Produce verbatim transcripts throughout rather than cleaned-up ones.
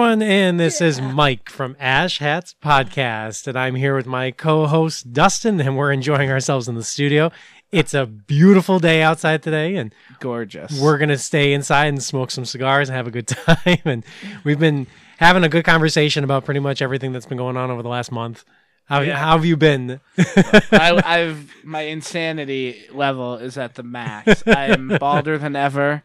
everyone, and this Yeah. is Mike from Ash Hats Podcast, and I'm here with my co-host Dustin, and we're enjoying ourselves in the studio. It's a beautiful day outside today, and Gorgeous. we're going to stay inside and smoke some cigars and have a good time, and we've been having a good conversation about pretty much everything that's been going on over the last month. How, Yeah. how have you been? I, I've my insanity level is at the max. I'm balder than ever.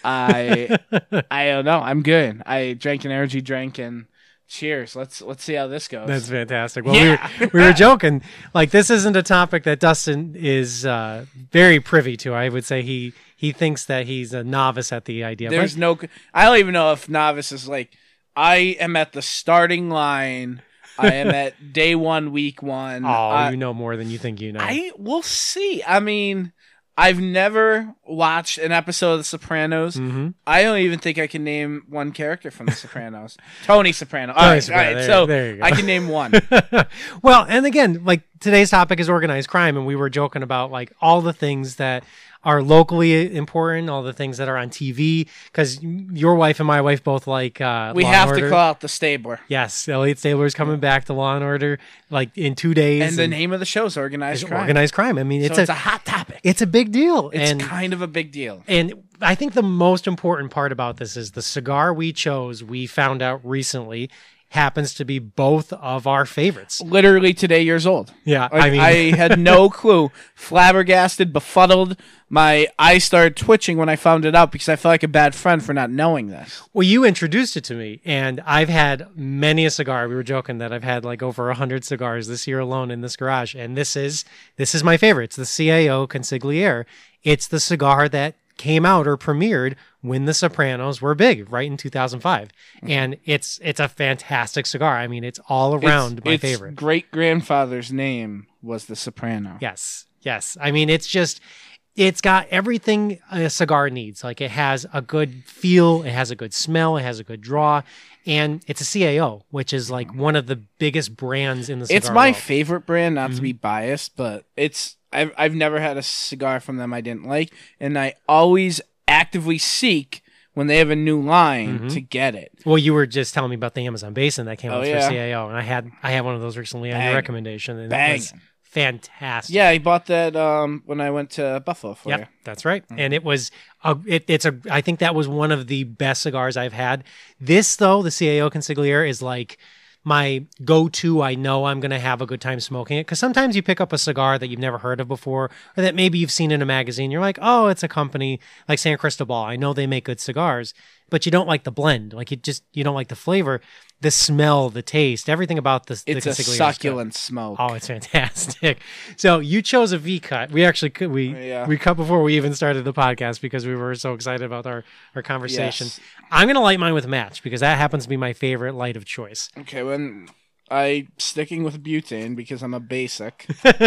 I I don't know. I'm good. I drank an energy drink and cheers. Let's let's see how this goes. That's fantastic. Well, Yeah. we, were, we were joking. Like, this isn't a topic that Dustin is uh, very privy to. I would say he he thinks that he's a novice at the idea. There's But no. I don't even know if novice is like. I am at the starting line. I am at day one, week one. oh, I, you know more than you think you know. I will see. I mean, I've never watched an episode of The Sopranos. hmm I don't even think I can name one character from The Sopranos. Tony Soprano. All Tony right, Soprano. all right. There- So there you go. I can name one. Well, and again, like, today's topic is organized crime, and we were joking about like all the things that are locally important, all the things that are on T V, because your wife and my wife both like uh, We Law have and to Order. call out the Stabler. Yes, Elliot Stabler is coming back to Law and Order like in two days. And the name of the show is Organized is Crime. organized crime. I mean, so it's, it's a, a hot topic. it's a big deal. It's and kind of a big deal. And I think the most important part about this is the cigar we chose, we found out recently, happens to be both of our favorites. Literally today years old. Yeah, Like, I mean, I had no clue. Flabbergasted, befuddled. My eyes started twitching when I found it out because I felt like a bad friend for not knowing this. well, you introduced it to me, and I've had many a cigar. We were joking that I've had like over a hundred cigars this year alone in this garage, and this is this is my favorite. It's the C A O Consigliere. It's the cigar that came out or premiered when The Sopranos were big, right in two thousand five, and it's it's a fantastic cigar. I mean, it's all around its, my its favorite. great grandfather's name was the Soprano. Yes, yes. I mean, it's just, it's got everything a cigar needs. Like, it has a good feel, it has a good smell, it has a good draw, and it's a C A O, which is like one of the biggest brands in the cigar It's my world. favorite brand, not Mm-hmm. to be biased, but it's I've I've never had a cigar from them I didn't like, and I always actively seek when they have a new line Mhm. to get it. Well, you were just telling me about the Amazon Basin that came Oh, out yeah. for C A O, and I had I had one of those recently on your Bang. recommendation, and it Bang. was fantastic. Yeah, I bought that um when I went to Buffalo for Yep, you. that's right. Mm-hmm. And it was a, it, it's a I think that was one of the best cigars I've had. This though, the C A O Consigliere is like my go-to. I know I'm going to have a good time smoking it, because sometimes you pick up a cigar that you've never heard of before, or that maybe you've seen in a magazine. You're like, oh, it's a company like San Cristobal. I know they make good cigars, but you don't like the blend. Like, you just you don't like the flavor, the smell, the taste, everything about this. It's the a Consigliere is good. succulent smoke. Oh, it's fantastic. So you chose a V cut. We actually could we Yeah. we cut before we even started the podcast because we were so excited about our, our conversation. Yes. I'm gonna light mine with match because that happens to be my favorite light of choice. Okay, when I sticking with butane because I'm a basic.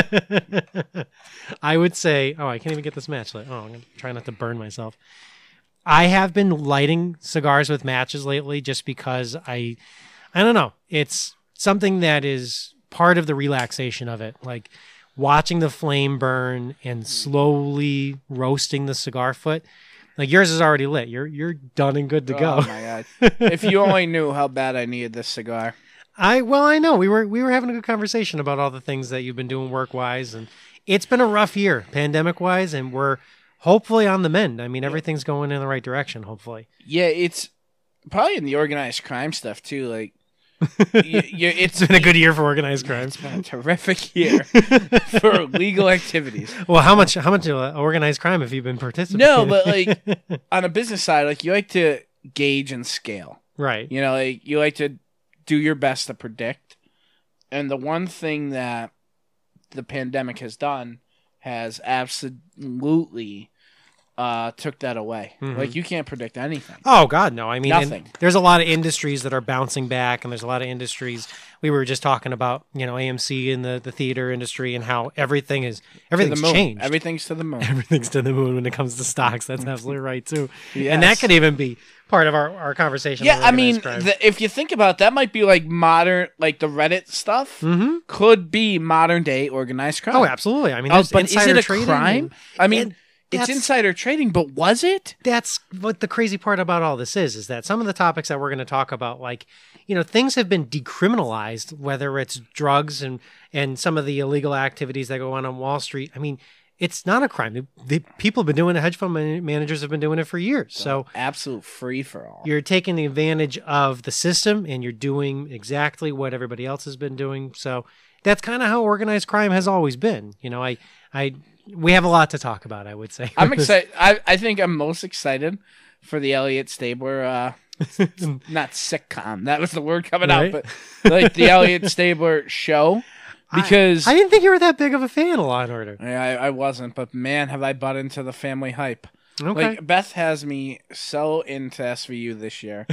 I would say, oh, I can't even get this match lit. Oh, I'm gonna try not to burn myself. I have been lighting cigars with matches lately just because I I don't know. It's something that is part of the relaxation of it. Like watching the flame burn and slowly roasting the cigar foot. Like yours is already lit. You're you're done and good to go. Oh my god! If you only knew how bad I needed this cigar. I well, I know we were we were having a good conversation about all the things that you've been doing work wise, and it's been a rough year pandemic wise, and we're hopefully on the mend. I mean, everything's going in the right direction. Hopefully, Yeah, it's probably in the organized crime stuff too. Like, you, you, it's it's been a good year for organized crime. It's been a terrific year for legal activities. Well, how much how much uh, organized crime have you been participating? No, but like on a business side, like you like to gauge and scale. right, You know, like you like to do your best to predict. And the one thing that the pandemic has done has absolutely uh, took that away. Mhm. Like you can't predict anything. Oh God, no! I mean, and Nothing. there's a lot of industries that are bouncing back, and there's a lot of industries. We were just talking about, you know, A M C and the, the theater industry and how everything is To everything's the moon. changed. Everything's to the moon. Everything's to the moon when it comes to stocks. That's absolutely right too. Yes. And that could even be part of our, our conversation. Yeah, I mean, the, if you think about it, that might be like modern, like the Reddit stuff mm-hmm. could be modern day organized crime. Oh, absolutely. I mean, Oh, there's but is insider it a trading crime? and- I mean, and- it's that's, insider trading, but was it? That's what the crazy part about all this is, is that some of the topics that we're going to talk about, like, you know, things have been decriminalized, whether it's drugs and, and some of the illegal activities that go on on Wall Street. I mean, it's not a crime. The, the people have been doing it. Hedge fund man- managers have been doing it for years. So, so absolute free for all. You're taking the advantage of the system and you're doing exactly what everybody else has been doing. So that's kind of how organized crime has always been. You know, I, I, we have a lot to talk about, I would say. I'm excited. I, I think I'm most excited for the Elliot Stabler, uh, not sitcom. That was the word coming Right? out, but like the Elliot Stabler show. Because I, I didn't think you were that big of a fan of Law and Order. I, I wasn't, but man, have I bought into the family hype. Okay. Like Beth has me so into S V U this year.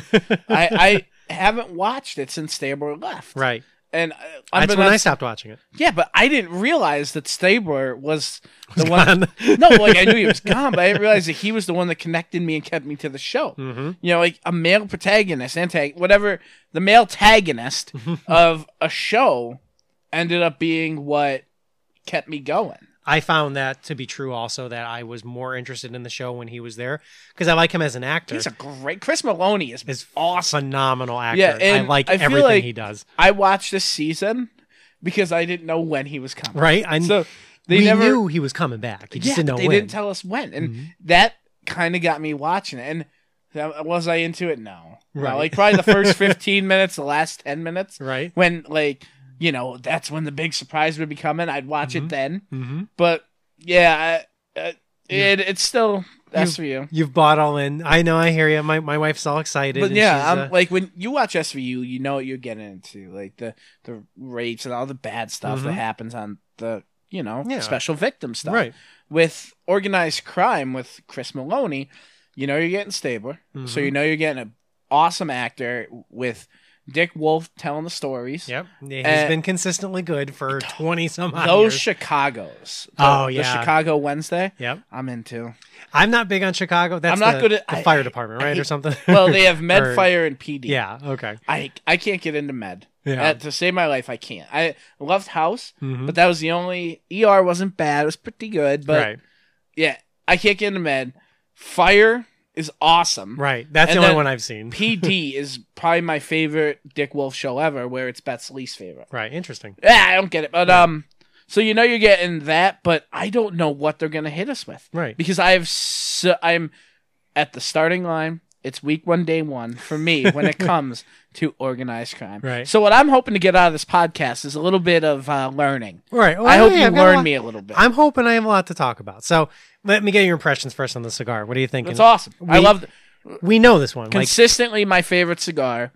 I, I haven't watched it since Stabler left. Right. And uh, That's when I stopped watching it. Yeah, but I didn't realize that Stabler was the Was one. gone. No, like I knew he was gone, but I didn't realize that he was the one that connected me and kept me to the show. Mm-hmm. You know, like a male protagonist, antag- whatever, the male tagonist of a show ended up being what kept me going. I found that to be true also, that I was more interested in the show when he was there because I like him as an actor. He's a great. Chris Maloney is, Is awesome. phenomenal actor. Yeah, and I like I feel everything like he does. I watched this season because I didn't know when he was coming. Right? I So they we never knew he was coming back. He just yeah, didn't know they when. didn't tell us when, and Mhm. that kind of got me watching it. And that- was I into it? No. No, Right. like probably the first fifteen minutes, the last ten minutes, Right? when like you know that's when the big surprise would be coming. I'd watch Mhm. it then, Mm-hmm. but yeah, I, uh, it it's still S V U. You've bought all in. I know. I hear you. My my wife's all excited. But and yeah, she's, I'm uh, like when you watch S V U, you know what you're getting into, like the the rapes and all the bad stuff that Mhm. happens on the you know Yeah. special victim stuff. right. With organized crime with Chris Maloney, you know you're getting Stabler, so Mhm. you know you're getting an awesome actor with Dick Wolf telling the stories. Yep. Yeah, he's Uh, been consistently good for twenty some odd Those years. Chicago's, the, Oh, the yeah. Chicago Wednesday. Yep. I'm into. I'm not big on Chicago. That's I'm not the, good at- the I- fire department, I right, hate- or something. Well, they have Med, Or- Fire, and P D. Yeah. Okay. I I can't get into Med. Yeah. Uh, to save my life, I can't. I loved House, Mhm. but that was the only E R wasn't bad. It was pretty good, but right. yeah, I can't get into Med. Fire is awesome. Right. That's And the only then one I've seen. P D is probably my favorite Dick Wolf show ever, where it's Beth's least favorite. Right. Interesting. Yeah, I don't get it, but um, so you know you're getting that, but I don't know what they're gonna hit us with Right. because I have so, I'm at the starting line. It's week one, day one for me when it comes to organized crime. Right. So what I'm hoping to get out of this podcast is a little bit of uh, learning. Right. Well, I hope hey, you I've got a learn lot- me a little bit. I'm hoping I have a lot to talk about. So let me get your impressions first on the cigar. What are you thinking? That's awesome. I We- love We know this one. Like, consistently my favorite cigar.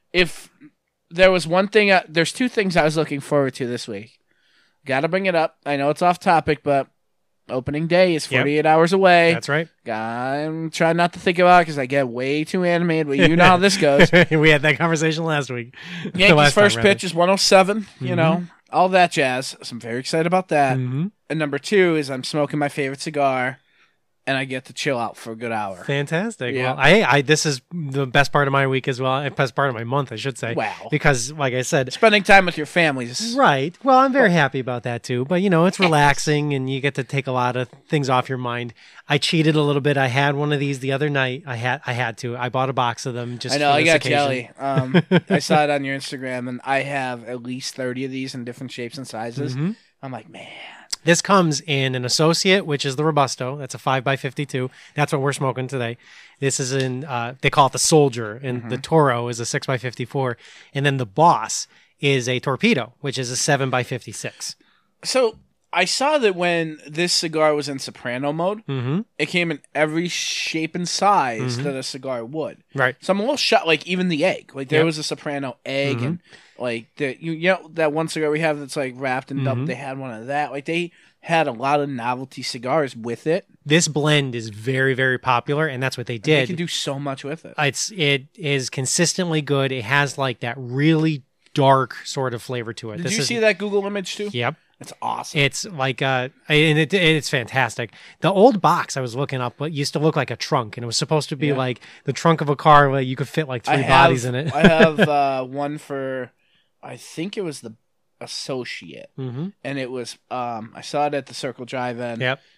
If there was one thing, uh, there's two things I was looking forward to this week. Got to bring it up. I know it's off topic, but opening day is Yep. forty-eight hours away. that's right. I'm trying not to think about it because I get way too animated. But you know how this goes. We had that conversation last week. The Yankees' last time, first rather. pitch is one oh seven. You Mhm. know, all that jazz. So I'm very excited about that. Mhm. And number two is I'm smoking my favorite cigar, and I get to chill out for a good hour. Fantastic. Yeah. Well, I, I, this is the best part of my week as well. and Best part of my month, I should say. Wow. Because, like I said, Spending time with your families. right. Well, I'm very happy about that too. But you know, it's relaxing, and you get to take a lot of things off your mind. I cheated a little bit. I had one of these the other night. I had, I had to. I bought a box of them. Just I know. for I this got occasion. jelly. Um, I saw it on your Instagram, and I have at least thirty of these in different shapes and sizes. Mhm. I'm like, man. This comes in an Associate, which is the Robusto. That's a five by fifty-two. That's what we're smoking today. This is in, uh, they call it the Soldier, and Mm-hmm. the Toro is a six by fifty-four. And then the Boss is a Torpedo, which is a seven by fifty-six. So I saw that when this cigar was in soprano mode, Mm-hmm. it came in every shape and size Mhm. that a cigar would. Right. So I'm a little shocked. Like even the egg, like there Yep. was a soprano egg, Mhm. and like the you, you know that one cigar we have that's like wrapped in double. Mhm. They had one of that. Like they had a lot of novelty cigars with it. This blend is very, very popular, and that's what they They did. can do so much with it. It's it is consistently good. It has like that really dark sort of flavor to it. Did this you is, see that Google image too? Yep. It's awesome. It's like uh and it, it's fantastic. The old box I was looking up but used to look like a trunk, and it was supposed to be Yeah. like the trunk of a car where you could fit like three I have, bodies in it. I have uh, one for, I think it was the Associate, Mm-hmm. and it was um I saw it at the Circle Drive-In. Yep.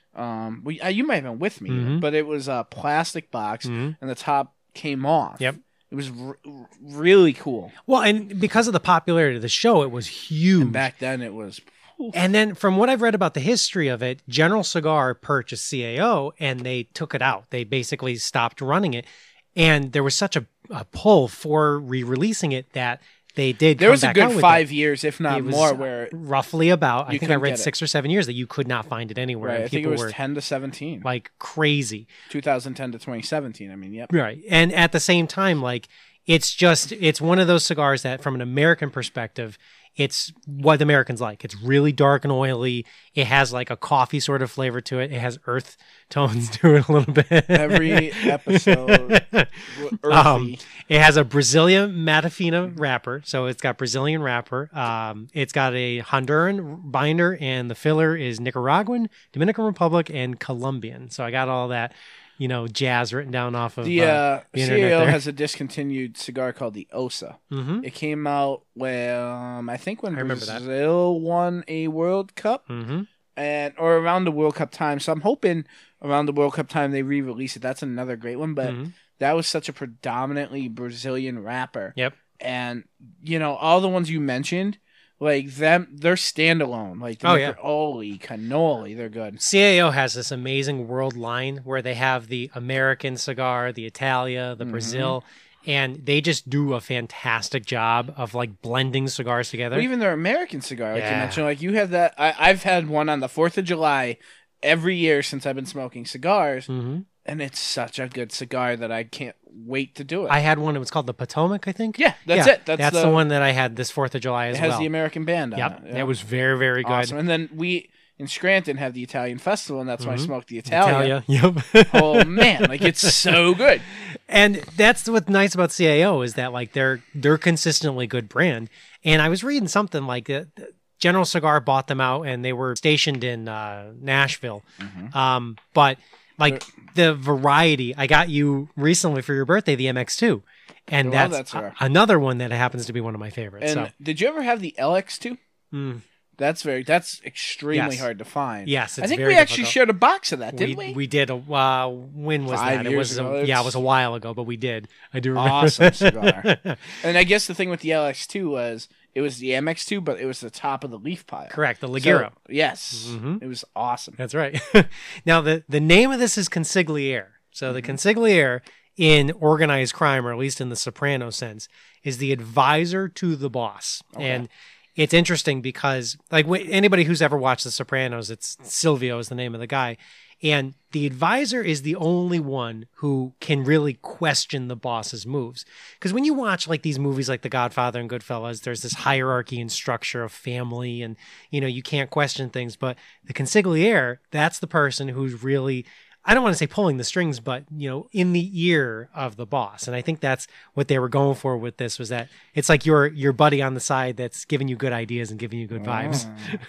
Um, we, uh, you might have been with me, Mhm. but it was a plastic box, Mhm. and the top came off. Yep. It was r- really cool. Well, and because of the popularity of the show, it was huge. And back then, it was. Oof. And then from what I've read about the history of it, General Cigar purchased C A O and they took it out. They basically stopped running it. And there was such a, a pull for re-releasing it that they did There come was a back out good with five it. years, if not It was more, where roughly about, I you think I couldn't read get it. six or seven years that you could not find it anywhere. right, And I think it people was were ten to seventeen, like crazy. twenty ten to twenty seventeen. I mean, yep. Right. And at the same time, like, it's just, it's one of those cigars that from an American perspective, it's what Americans like. It's really dark and oily. It has like a coffee sort of flavor to it. It has earth tones to it a little bit. Every episode, w- earthy. Um, it has a Brazilian Matafina wrapper. So it's got Brazilian wrapper. Um, it's got a Honduran binder, and the filler is Nicaraguan, Dominican Republic, and Colombian. So I got all that, you know, jazz written down off of the uh, uh, the C internet A O there. has a discontinued cigar called the Osa. Mm-hmm. It came out when um, I think when I remember that. Brazil won a World Cup, Mm-hmm. and or around the World Cup time. So I'm hoping around the World Cup time they re-release it. That's another great one. But Mhm. that was such a predominantly Brazilian wrapper. Yep. And you know all the ones you mentioned, like them, they're standalone. Like the Oh, yeah. Nicaroli, Cannoli, they're good. C A O has this amazing world line where they have the American cigar, the Italia, the Mhm. Brazil, and they just do a fantastic job of like blending cigars together. Or even their American cigar, like you Yeah. mentioned. Like you have that. I, I've had one on the Fourth of July every year since I've been smoking cigars, hmm and it's such a good cigar that I can't wait to do it. I had one. It was called the Potomac, I think. yeah, that's Yeah, it. That's, the, the, one that I had this Fourth of July It as has well. the American band on Yep, it. Yeah. it was very very good. awesome. And then we in Scranton have the Italian festival, and that's when I Mhm. smoked the Italia. Italia. Yep. Oh man, like it's so good. And that's what's nice about C A O is that like they're they're consistently good brand. And I was reading something like uh, General Cigar bought them out, and they were stationed in uh, Nashville. Mhm. Um, but like the variety, I got you recently for your birthday the M X two, and Well, that's, that's rare. a- another one that happens to be one of my favorites. And so did you ever have the L X two? mm, That's very. That's extremely Yes. hard to find. yes, it's I think very we actually difficult. shared a box of that, didn't we? we did a uh, when was Five that? It years was ago. a, yeah, it It's- was a while ago, but we did. I do remember. Awesome cigar. And I guess the thing with the L X two was it was the M X two, but it was the top of the leaf pile. Correct, the So- Ligero. yes, Mhm. it was awesome. That's right. Now the the name of this is consigliere. So the consigliere in organized crime, or at least in the Soprano sense, is the advisor to the boss. Okay. And it's interesting because, like, wh- anybody who's ever watched The Sopranos, it's Silvio is the name of the guy, and the advisor is the only one who can really question the boss's moves. Because when you watch like these movies like The Godfather and Goodfellas, there's this hierarchy and structure of family, and you know you can't question things. But the consigliere, that's the person who's really, I don't want to say pulling the strings, but you know, in the ear of the boss. And I think that's what they were going for with this, was that it's like your your buddy on the side that's giving you good ideas and giving you good vibes.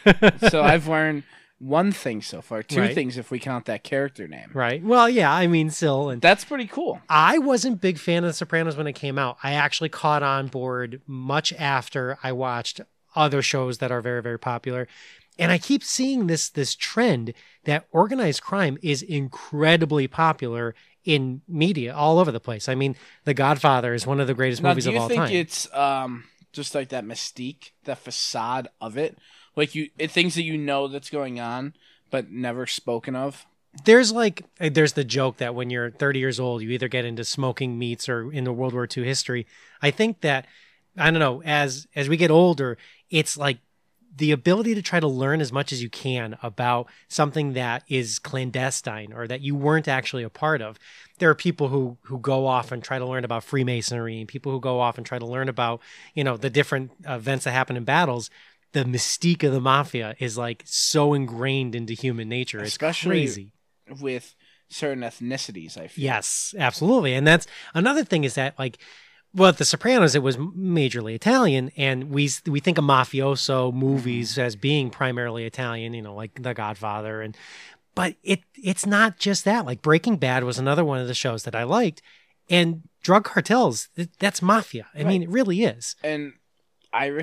So I've learned one thing so far, two Right. things if we count that character name. Right. Well, yeah, I mean, still, and That's pretty cool. I wasn't a big fan of The Sopranos when it came out. I actually caught on board much after I watched other shows that are very, very popular. And I keep seeing this this trend that organized crime is incredibly popular in media all over the place. I mean, The Godfather is one of the greatest Now, movies do of you all think time. it's um just like that mystique, that facade of it, like you it, things that you know that's going on but never spoken of? There's like there's the joke that when you're thirty years old, you either get into smoking meats or into World War Two history. I think that, I don't know, as as we get older, it's like the ability to try to learn as much as you can about something that is clandestine or that you weren't actually a part of. There are people who who go off and try to learn about Freemasonry, and people who go off and try to learn about, you know, the different events that happen in battles. The mystique of the mafia is like so ingrained into human nature. It's Especially crazy. with certain ethnicities, I feel. Yes, absolutely. And that's another thing is that, like, well, at The Sopranos, it was majorly Italian, and we we think of mafioso movies as being primarily Italian, you know, like The Godfather, and but it it's not just that. Like Breaking Bad was another one of the shows that I liked, and drug cartels, th- that's mafia. I mean, it really is. And Irish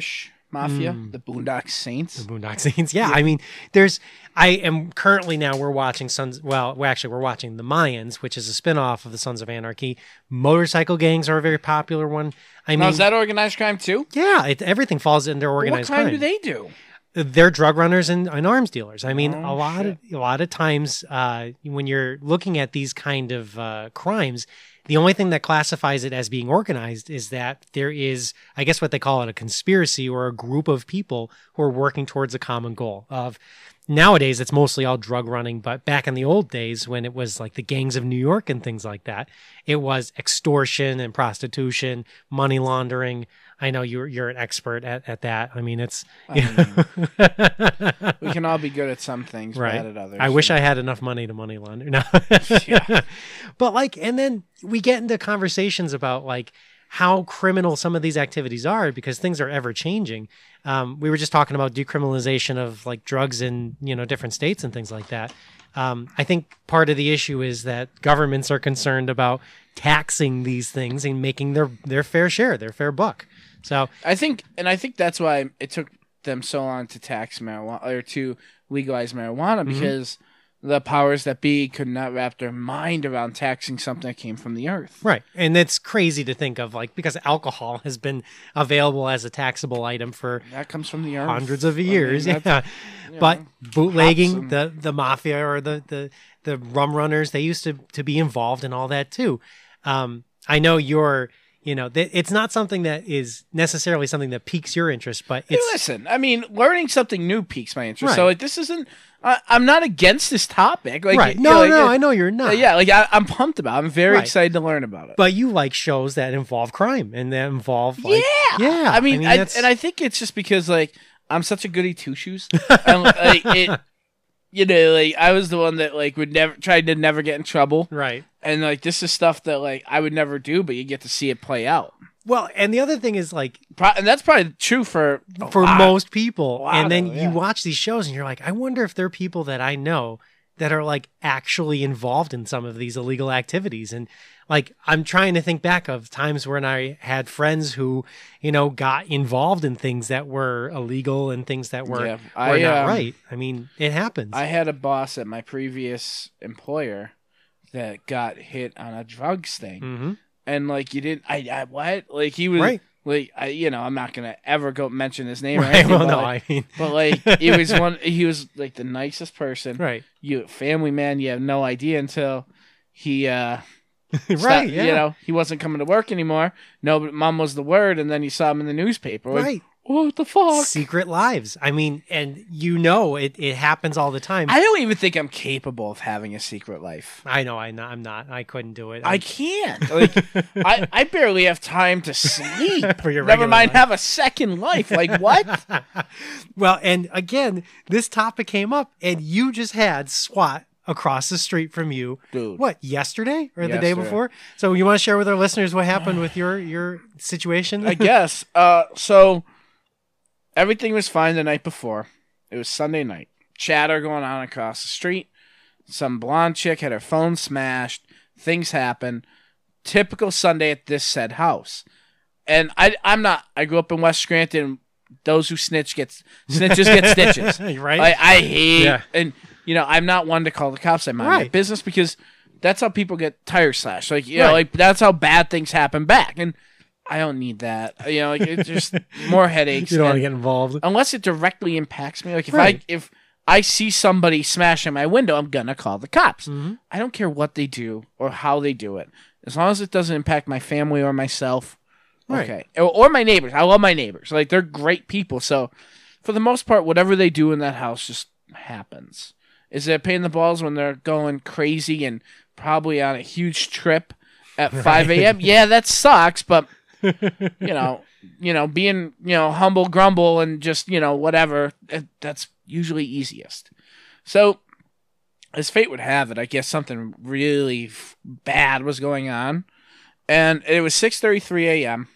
mafia, Mm. the Boondock Saints. The Boondock Saints. Yeah, I mean, there's. I am currently now we're watching Sons. Well, well, actually, we're watching The Mayans, which is a spinoff of the Sons of Anarchy. Motorcycle gangs are a very popular one. I Now, mean, is that organized crime too? yeah, it, everything falls under organized What crime crime. do they do? They're drug runners and, and arms dealers. I mean, Oh, a lot shit. of a lot of times uh, when you're looking at these kind of uh, crimes, the only thing that classifies it as being organized is that there is, I guess, what they call it, a conspiracy or a group of people who are working towards a common goal. Of nowadays, it's mostly all drug running, but back in the old days when it was like the gangs of New York and things like that, it was extortion and prostitution, money laundering. I know you're you're an expert at, at that. I mean, it's you know. We can all be good at some things, Right. bad at others. I wish I had enough money to money launder. No. Yeah. But like, and then we get into conversations about like how criminal some of these activities are because things are ever changing. Um, we were just talking about decriminalization of like drugs in, you know, different states and things like that. Um, I think part of the issue is that governments are concerned about taxing these things and making their, their fair share, their fair buck. So I think, and I think that's why it took them so long to tax marijuana or to legalize marijuana Mm-hmm. because the powers that be could not wrap their mind around taxing something that came from the earth. right. And it's crazy to think of like, because alcohol has been available as a taxable item for That comes from the earth. hundreds of I mean, years. that's- yeah. you But know, bootlegging, hops and- the, the mafia or the, the, the rum runners, they used to, to be involved in all that too. Um, I know you're, you know, th- it's not something that is necessarily something that piques your interest, but Hey, it's listen, I mean, learning something new piques my interest. So, Right. like, this isn't. I, I'm not against this topic. Like, right. you No, know, like, no, uh, I know you're not. yeah, like I, I'm pumped about. it. I'm very Right. excited to learn about it. But you like shows that involve crime and that involve like, yeah, yeah. I mean, I that's- and I think it's just because like I'm such a goody two shoes. and like it, you know, like I was the one that like would never tried to never get in trouble, right. and like this is stuff that like I would never do, but you get to see it play out. Well, and the other thing is like Pro- and that's probably true for a for lot. most people. lot And then of- you yeah. watch these shows and you're like, I wonder if there are people that I know that are like actually involved in some of these illegal activities. And like, I'm trying to think back of times when I had friends who, you know, got involved in things that were illegal and things that were, Yeah, were I, not um, right. I mean, it happens. I had a boss at my previous employer that got hit on a drugs thing. hmm And like you didn't, I, I what? Like he was, Right. like I, you know, I'm not gonna ever go mention his name. Or Right. anything, Well, but, no, like, I mean, but like it was one. He was like the nicest person. right. You family man. You have no idea until he, uh, right. stopped- Yeah. You know, he wasn't coming to work anymore. No, but mom was the word, and then you saw him in the newspaper. Like, right. what the fuck? Secret lives. I mean, and you know, it, it happens all the time. I don't even think I'm capable of having a secret life. I know I, I'm not. I couldn't do it. I can't. Like, I, I barely have time to sleep. For your Never regular mind life. have a second life. Like, what? Well, and again, this topic came up, and you just had SWAT across the street from you. Dude. What, yesterday or the day Yesterday. before? So you want to share with our listeners what happened with your your situation? I guess. Uh, so everything was fine the night before. It was Sunday night. Chatter going on across the street. Some blonde chick had her phone smashed. Things happen. Typical Sunday at this said house. And I, I'm not. I grew up in West Scranton. Those who snitch get snitches get stitches. right? I, I hate Yeah. and you know I'm not one to call the cops. I mind my Right. business because that's how people get tire slashed. Like you know, Right. like that's how bad things happen back. And I don't need that. You know, like it's just more headaches. you don't want to and- get involved. unless it directly impacts me. Like if Right. I if I see somebody smashing my window, I'm gonna call the cops. Mhm. I don't care what they do or how they do it, as long as it doesn't impact my family or myself. Right. Okay, or, or my neighbors. I love my neighbors. Like they're great people. So, for the most part, whatever they do in that house just happens. Is it a pain in the balls when they're going crazy and probably on a huge trip at five a.m.? Yeah, that sucks. But you know, you know, being you know humble, grumble, and just you know whatever. eh, That's usually easiest. So, as fate would have it, I guess something really f- bad was going on, and it was six thirty-three a.m.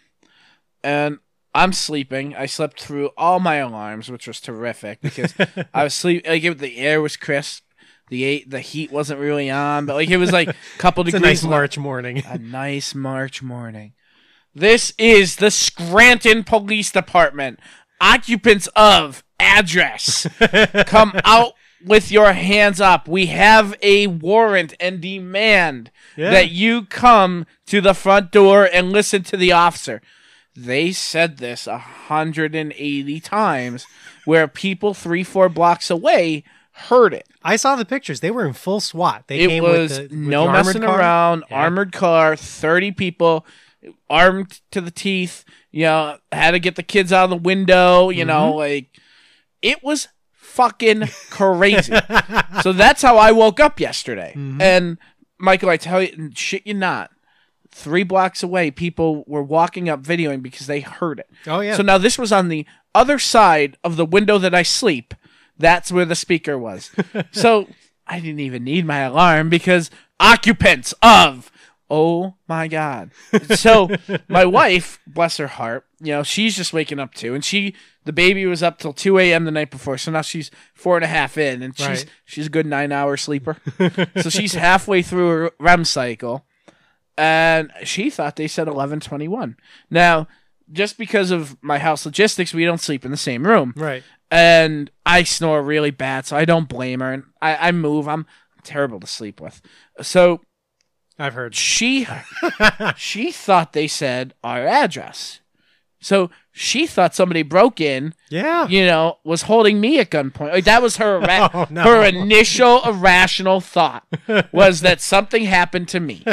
and I'm sleeping. I slept through all my alarms, which was terrific because I was sleep. Like it, the air was crisp, the the heat wasn't really on, but like it was like a couple It's a degrees. nice March morning. A nice March morning. This is the Scranton Police Department. occupants of address, come out with your hands up. We have a warrant and demand Yeah. that you come to the front door and listen to the officer. They said this one hundred eighty times where people three, four blocks away heard it. I saw the pictures. They were in full SWAT. They It came was with the, with no the armored messing car. around, Yeah. armored car, thirty people, armed to the teeth, you know, had to get the kids out of the window, you know, Mm-hmm. like, it was fucking crazy. So that's how I woke up yesterday. Mm-hmm. And, Michael, I tell you, shit you not, three blocks away, people were walking up videoing because they heard it. Oh, yeah. So now this was on the other side of the window that I sleep. That's where the speaker was. So I didn't even need my alarm because occupants of, oh my God. So my wife, bless her heart, you know, she's just waking up too. And she, the baby was up till two a.m. the night before. So now she's four and a half in and she's, Right. she's a good nine hour sleeper. So she's halfway through her R E M cycle. And she thought they said eleven twenty-one. Now, just because of my house logistics, we don't sleep in the same room. Right. And I snore really bad, so I don't blame her. And I, I move. I'm terrible to sleep with. So I've heard. she she thought they said our address. So she thought somebody broke in, Yeah. you know, was holding me at gunpoint. Like, that was her ira- Oh, no. her initial irrational thought was that something happened to me.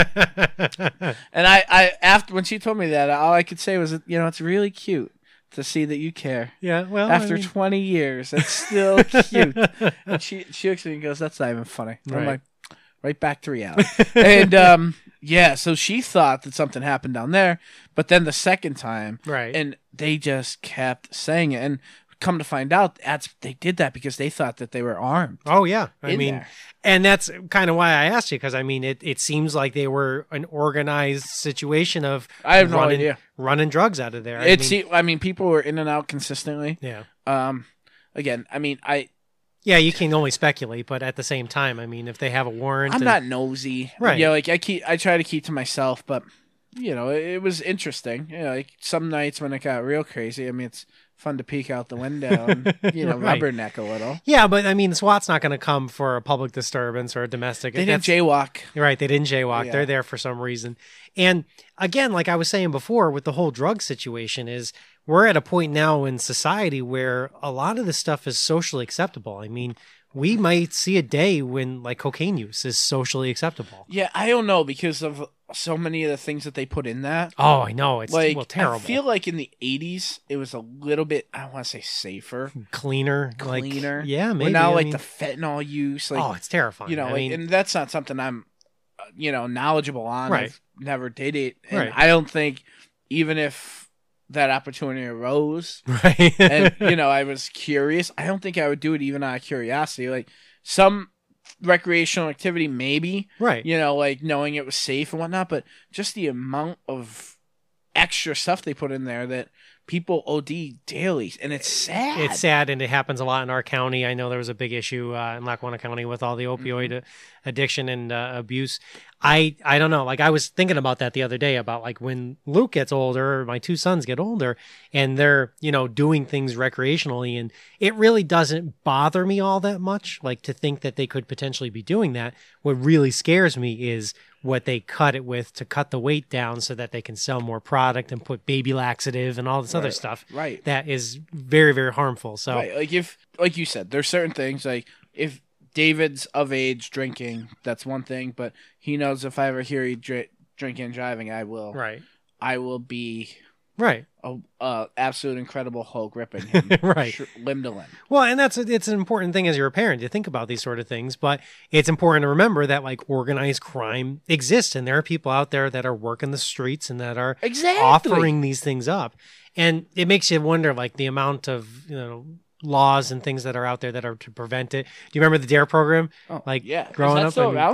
And I, I after when she told me that, all I could say was, you know, it's really cute to see that you care. Yeah. Well, After I mean, twenty years, it's still cute. And she she looks at me and goes, "That's not even funny." And I'm Right. like, right back to reality. And um, yeah, so she thought that something happened down there, but then the second time, right. and they just kept saying it. And come to find out, that's they did that because they thought that they were armed. Oh yeah, I in mean, there. and that's kind of why I asked you, because I mean, it, it seems like they were an organized situation of I have no running, idea. running drugs out of there. I It's mean, I mean, people were in and out consistently. yeah, Um, again, I mean, I yeah. You can only speculate, but at the same time, I mean, if they have a warrant, I'm and- not nosy, Right. Yeah, like I keep, I try to keep to myself, but you know, it, it was interesting. You know, like some nights when it got real crazy. I mean, it's fun to peek out the window and you know Right. rubberneck a little. Yeah, but I mean, SWAT's not going to come for a public disturbance or a domestic. They didn't That's- jaywalk. Right, they didn't jaywalk. Yeah. They're there for some reason. And again, like I was saying before, with the whole drug situation, is we're at a point now in society where a lot of this stuff is socially acceptable. I mean, we might see a day when like cocaine use is socially acceptable. Yeah, I don't know because of so many of the things that they put in that. Oh, I know it's Like, well terrible. I feel like in the eighties, it was a little bit, I don't want to say safer, cleaner, cleaner. Like, yeah, maybe. But now, I like mean- the fentanyl use, like oh, it's terrifying. you know, I like, mean, and that's not something I'm, uh, you know, knowledgeable on. Right. I've never did it, and Right. I don't think even if that opportunity arose, right? and you know, I was curious, I don't think I would do it even out of curiosity. Like some recreational activity, maybe, right. you know, like knowing it was safe and whatnot, but just the amount of extra stuff they put in there that people O D daily, and it's sad. It's sad, and it happens a lot in our county. I know there was a big issue uh, in Lackawanna County with all the opioid Mm-hmm. addiction and uh, abuse. I I don't know. Like I was thinking about that the other day about like when Luke gets older, or my two sons get older, and they're you know doing things recreationally, and it really doesn't bother me all that much. Like to think that they could potentially be doing that. What really scares me is what they cut it with to cut the weight down so that they can sell more product and put baby laxative and all this other Right. stuff. Right. That is very, very harmful. So Right. Like if, like you said, there's certain things like if David's of age drinking, that's one thing, but he knows if I ever hear he dri- drinking and driving, I will, right. I will be Right. a, a absolute incredible Hulk ripping him Right. sh- limb to limb. Well, and that's it's an important thing as you're a parent to think about these sort of things, but it's important to remember that like organized crime exists, and there are people out there that are working the streets and that are Exactly. offering these things up, and it makes you wonder like the amount of you know laws and things that are out there that are to prevent it. Do you remember the D A R E program? Oh, like yeah, growing Is that up, still I mean, around?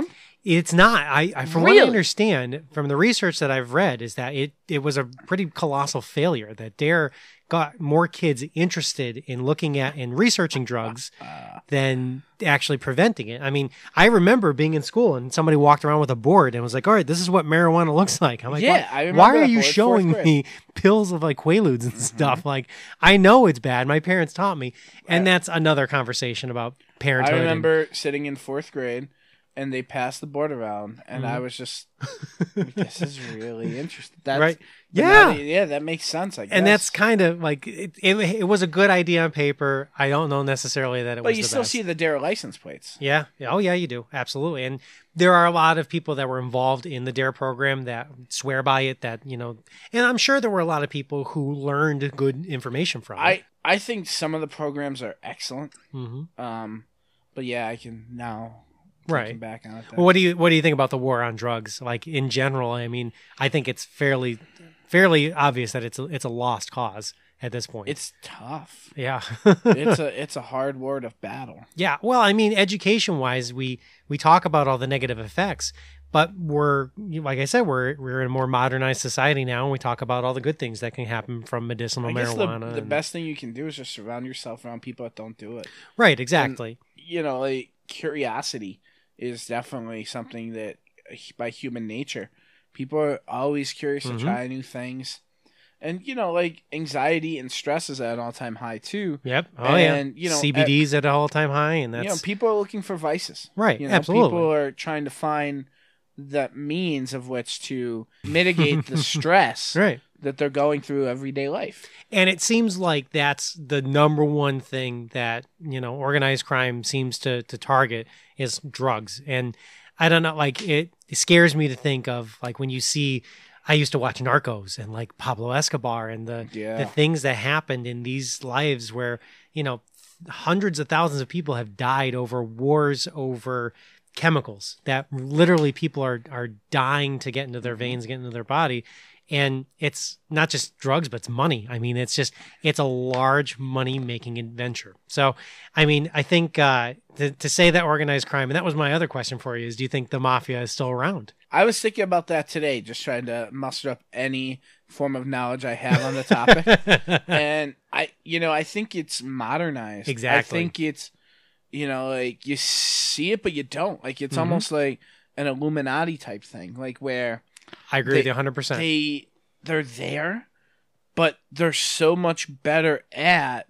It's not. I, I from what I Really? understand from the research that I've read is that it it was a pretty colossal failure. That Dare got more kids interested in looking at and researching drugs than actually preventing it. I mean, I remember being in school and somebody walked around with a board and was like, "All right, this is what marijuana looks like." I'm like, Yeah, why, I remember why are that you board, fourth showing grade. me pills of like Quaaludes and stuff? Like, I know it's bad. My parents taught me, and that's another conversation about parenthood. I and- remember sitting in fourth grade, and they passed the board around, and I was just, this is really interesting. That's, Right. but Yeah. now that- yeah, that makes sense, I guess. And that's kind of like it, it. It was a good idea on paper. I don't know necessarily that it But was. you the still best. see the Dare license plates. Yeah. Yeah. Oh, yeah. You do absolutely. And there are a lot of people that were involved in the Dare program that swear by it. That you know, and I'm sure there were a lot of people who learned good information from it. I, I think some of the programs are excellent. hmm Um, but yeah, I can now Right. looking back on it. Well, what do you what do you think about the war on drugs? Like in general, I mean, I think it's fairly fairly obvious that it's a, it's a lost cause at this point. It's tough. yeah. It's a it's a hard word of battle. Yeah, well, I mean, education-wise, we we talk about all the negative effects, but we're like I said, we're we're in a more modernized society now, and we talk about all the good things that can happen from medicinal I guess the, marijuana. the and- best thing you can do is just surround yourself around people that don't do it. right? Exactly. You know, like curiosity is definitely something that by human nature, people are always curious Mhm. to try new things. And you know, like anxiety and stress is at an all-time high too. Yep. Oh and, yeah. you know, C B D's at an all-time high, and that's You know, people are looking for vices. right. You know, absolutely. people are trying to find the means of which to mitigate the stress right. that they're going through everyday life. And it seems like that's the number one thing that, you know, organized crime seems to, to target is drugs. And I don't know, like it, it scares me to think of like when you see, I used to watch Narcos and like Pablo Escobar and the, Yeah. the things that happened in these lives where, you know, hundreds of thousands of people have died over wars over chemicals that literally people are, are dying to get into their veins, get into their body. And it's not just drugs, but it's money. I mean, it's just, it's a large money making adventure. So, I mean, I think uh, to, to say that organized crime, and that was my other question for you, is do you think the mafia is still around? I was thinking about that today, just trying to muster up any form of knowledge I have on the topic. And I, you know, I think it's modernized. Exactly. I think it's, you know, like you see it, but you don't. Like it's Mhm. almost like an Illuminati type thing, like where I agree They- with you one hundred percent. they they're there, but they're so much better at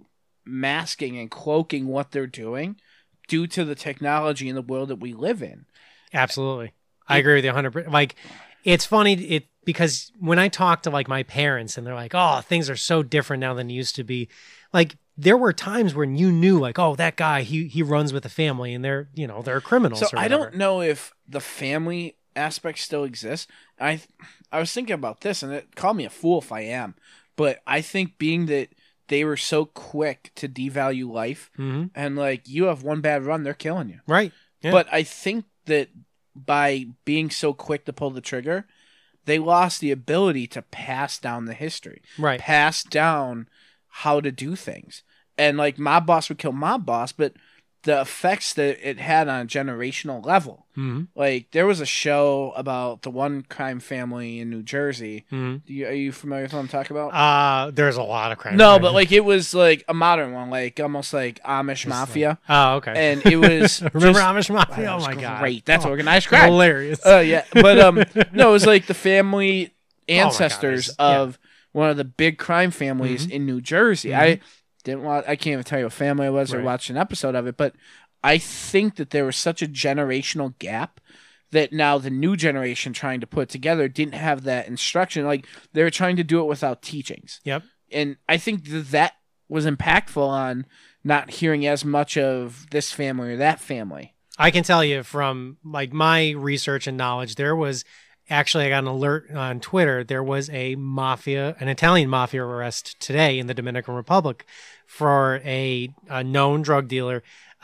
masking and cloaking what they're doing due to the technology in the world that we live in. Absolutely. I agree with you one hundred percent. Like, it's funny it because when I talk to like my parents and they're like, oh, things are so different now than it used to be. Like, there were times when you knew like, oh, that guy, he he runs with a family and they're, you know, they're criminals. So or I whatever. don't know if the family aspect still exists. I I was thinking about this, and it call me a fool if I am, but I think being that they were so quick to devalue life, Mhm. and like you have one bad run, they're killing you. Right. Yeah. But I think that by being so quick to pull the trigger, they lost the ability to pass down the history, Right. pass down how to do things. And like Mob Boss would kill Mob Boss, but the effects that it had on a generational level. hmm Like there was a show about the one crime family in New Jersey. hmm Do you, are you familiar with what I'm talking about? Uh, there's a lot of crime. no, right? but like it was like a modern one, like almost like Amish Just Mafia. oh, okay. And it was Remember just- Amish Mafia? That Oh was my god, great. That's Oh, organized crime. hilarious. Oh yeah, but um, no, it was like the family Oh my God, ancestors there's- yeah. of one of the big crime families Mhm. in New Jersey. Mhm. I didn't want. I can't even tell you what family it was or Right. watch an episode of it, but I think that there was such a generational gap that now the new generation trying to put it together didn't have that instruction. Like they were trying to do it without teachings. Yep. And I think that that was impactful on not hearing as much of this family or that family. I can tell you from like my research and knowledge, there was actually I got an alert on Twitter. There was a mafia, an Italian mafia arrest today in the Dominican Republic for a, a known drug dealer.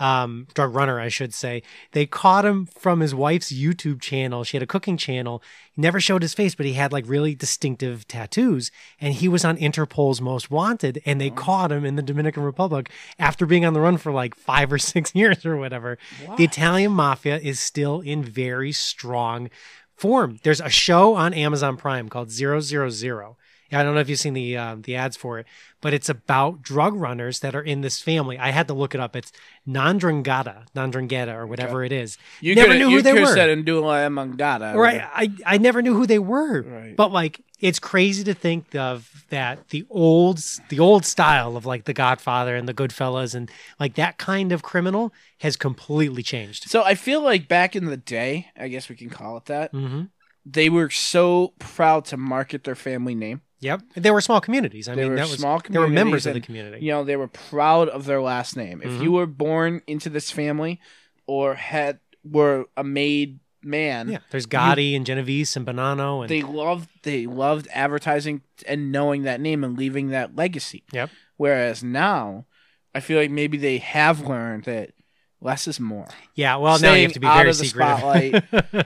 um, drug runner, I should say. They caught him from his wife's YouTube channel. She had a cooking channel. He never showed his face, but he had like really distinctive tattoos. And he was on Interpol's Most Wanted. And they oh. caught him in the Dominican Republic after being on the run for like five or six years or whatever. What? The Italian mafia is still in very strong form. There's a show on Amazon Prime called Zero Zero Zero. I don't know if you've seen the uh, the ads for it, but it's about drug runners that are in this family. I had to look it up. It's Nandrangheta, Nandrangheta, or whatever okay. it is. You never could, knew you who they were. Said Ndula Mangata. Right. I, I never knew who they were. Right. But like, it's crazy to think of that the old the old style of like The Godfather and the Goodfellas and like that kind of criminal has completely changed. So I feel like back in the day, I guess we can call it that. Mm-hmm. They were so proud to market their family name. Yep, they were small communities. I they mean, were that was small they were members and, of the community. You know, they were proud of their last name. If mm-hmm. you were born into this family, or had were a made man, yeah. There's Gotti you, and Genovese and Bonanno, and they loved they loved advertising and knowing that name and leaving that legacy. Yep. Whereas now, I feel like maybe they have learned that less is more. Yeah. Well, Staying now you have to be out very of the secretive. spotlight.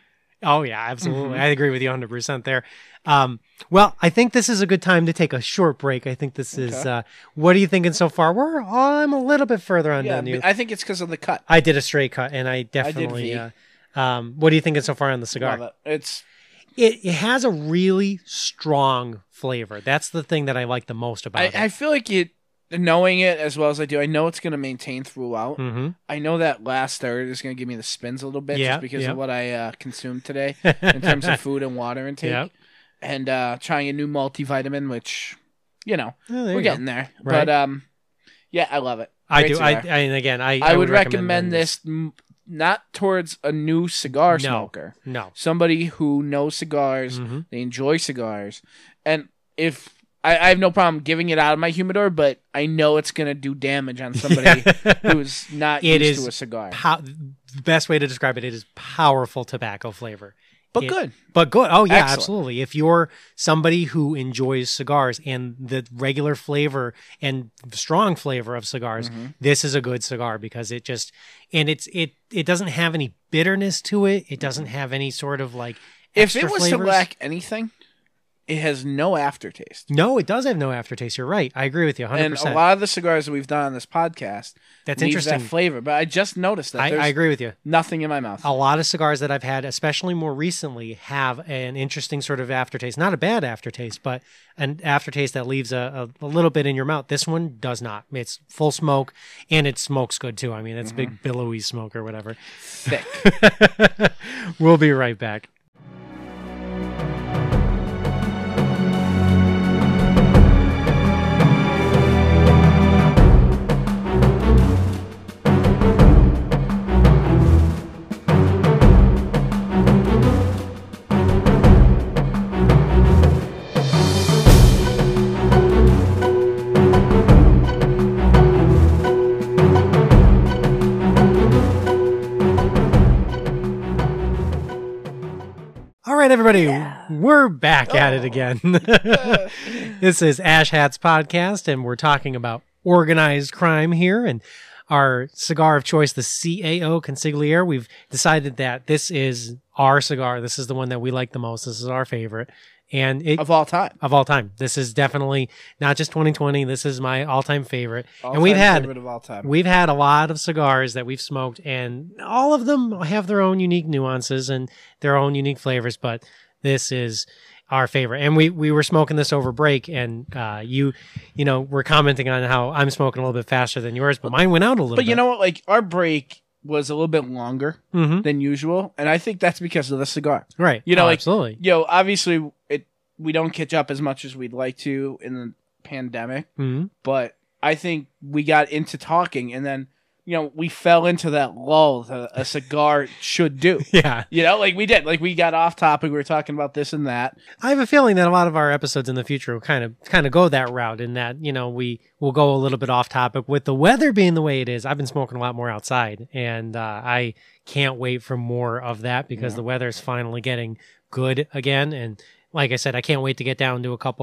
Oh, yeah, absolutely. Mm-hmm. I agree with you one hundred percent there. Um, well, I think this is a good time to take a short break. I think this is, okay. uh, what are you thinking so far? We're, I'm a little bit further on yeah, than you. I think it's because of the cut. I did a straight cut, and I definitely, I did uh, um, what are you thinking so far on the cigar? Love it. It's, it, it has a really strong flavor. That's the thing that I like the most about I, it. I feel like it, knowing it as well as I do, I know it's going to maintain throughout. Mm-hmm. I know that last third is going to give me the spins a little bit yeah, just because yeah. of what I uh, consumed today in terms of food and water intake. Yeah. And uh, trying a new multivitamin, which, you know, oh, we're you getting go. there. Right. But, um, yeah, I love it. I Great do. I, cigar. I, and again, I, I, I would would recommend, recommend this m- not towards a new cigar no, smoker. No. Somebody who knows cigars, mm-hmm. they enjoy cigars. And if I, I have no problem giving it out of my humidor, but I know it's going to do damage on somebody who's not it used is to a cigar. Pow- the best way to describe it, it is powerful tobacco flavor. But it, good. But good. Oh, yeah, Excellent. Absolutely. If you're somebody who enjoys cigars and the regular flavor and strong flavor of cigars, mm-hmm. this is a good cigar because it just, and it's, it, it doesn't have any bitterness to it. It doesn't have any sort of like, if it was flavors. to lack anything, it has no aftertaste. No, it does have no aftertaste. You're right. I agree with you one hundred percent. And a lot of the cigars that we've done on this podcast That's leave interesting. that flavor. But I just noticed that I, there's I agree with you. nothing in my mouth. A lot of cigars that I've had, especially more recently, have an interesting sort of aftertaste. Not a bad aftertaste, but an aftertaste that leaves a, a, a little bit in your mouth. This one does not. It's full smoke, and it smokes good, too. I mean, it's mm-hmm. big billowy smoke or whatever. Thick. We'll be right back. All right, everybody, yeah. We're back oh. at it again. This is Ash Hat's podcast, and we're talking about organized crime here. And our cigar of choice, the C A O Consigliere, we've decided that this is our cigar. This is the one that we like the most. This is our favorite. And it, of all time. Of all time. This is definitely not just twenty twenty. This is my all-time favorite. All-time and we've had favorite of all time. We've had a lot of cigars that we've smoked, and all of them have their own unique nuances and their own unique flavors, but this is our favorite. And we, we were smoking this over break, and uh, you you know, were commenting on how I'm smoking a little bit faster than yours, but mine went out a little but bit. But you know what? Like, our break was a little bit longer mm-hmm. than usual, and I think that's because of the cigar. Right. You know, oh, like, absolutely. You know, obviously, it we don't catch up as much as we'd like to in the pandemic, mm-hmm. but I think we got into talking, and then, you know, we fell into that lull that a cigar should do. Yeah. You know, like we did. Like, we got off topic. We were talking about this and that. I have a feeling that a lot of our episodes in the future will kind of kind of go that route, in that, you know, we will go a little bit off topic. With the weather being the way it is, I've been smoking a lot more outside, and uh, I can't wait for more of that because yeah. the weather is finally getting good again. And like I said, I can't wait to get down to a couple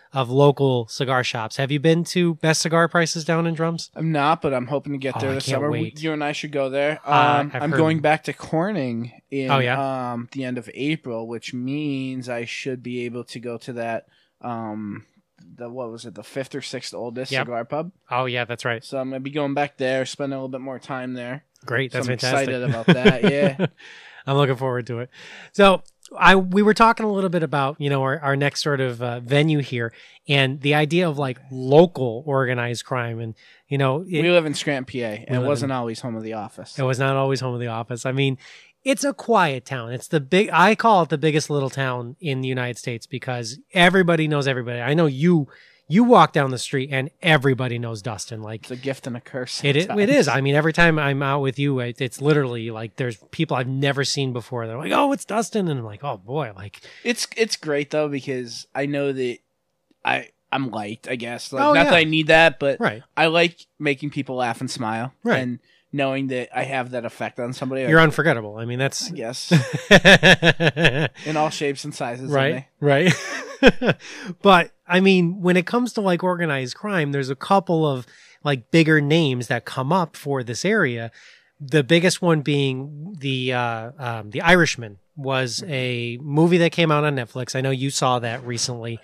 of local cigar shops. Have you been to Best Cigar Prices down in Drums? I'm not, but I'm hoping to get Oh, there I this can't summer. We, wait. you and I should go there. Uh, Um, I've I'm heard- going back to Corning in Oh, yeah? um, the end of April, which means I should be able to go to that. Um, the what was it? The fifth or sixth oldest Yep. cigar pub. Oh, yeah, that's right. So I'm gonna be going back there, spending a little bit more time there. Great. So That's I'm fantastic. excited about that. Yeah. I'm looking forward to it. So I we were talking a little bit about, you know, our, our next sort of uh, venue here and the idea of like local organized crime. And, you know, it, We live in Scranton, P A, and live it wasn't always home of the office. it was not always home of the office. I mean, it's a quiet town. It's the big, I call it the biggest little town in the United States because everybody knows everybody. I know you, you walk down the street and everybody knows Dustin. Like, It's a gift and a curse. It is, it sometimes. is. I mean, every time I'm out with you, it, it's literally like there's people I've never seen before. They're like, "Oh, it's Dustin," and I'm like, "Oh boy!" Like, It's it's great though because I know that I I'm liked. I guess like Oh, not yeah. that I need that, but right, I like making people laugh and smile, Right. and knowing that I have that effect on somebody. you're unforgettable. I mean, that's I guess right, in all shapes and sizes. aren't they? right. But I mean, when it comes to like organized crime, there's a couple of like bigger names that come up for this area. The biggest one being the uh, um, the Irishman was a movie that came out on Netflix. I know you saw that recently.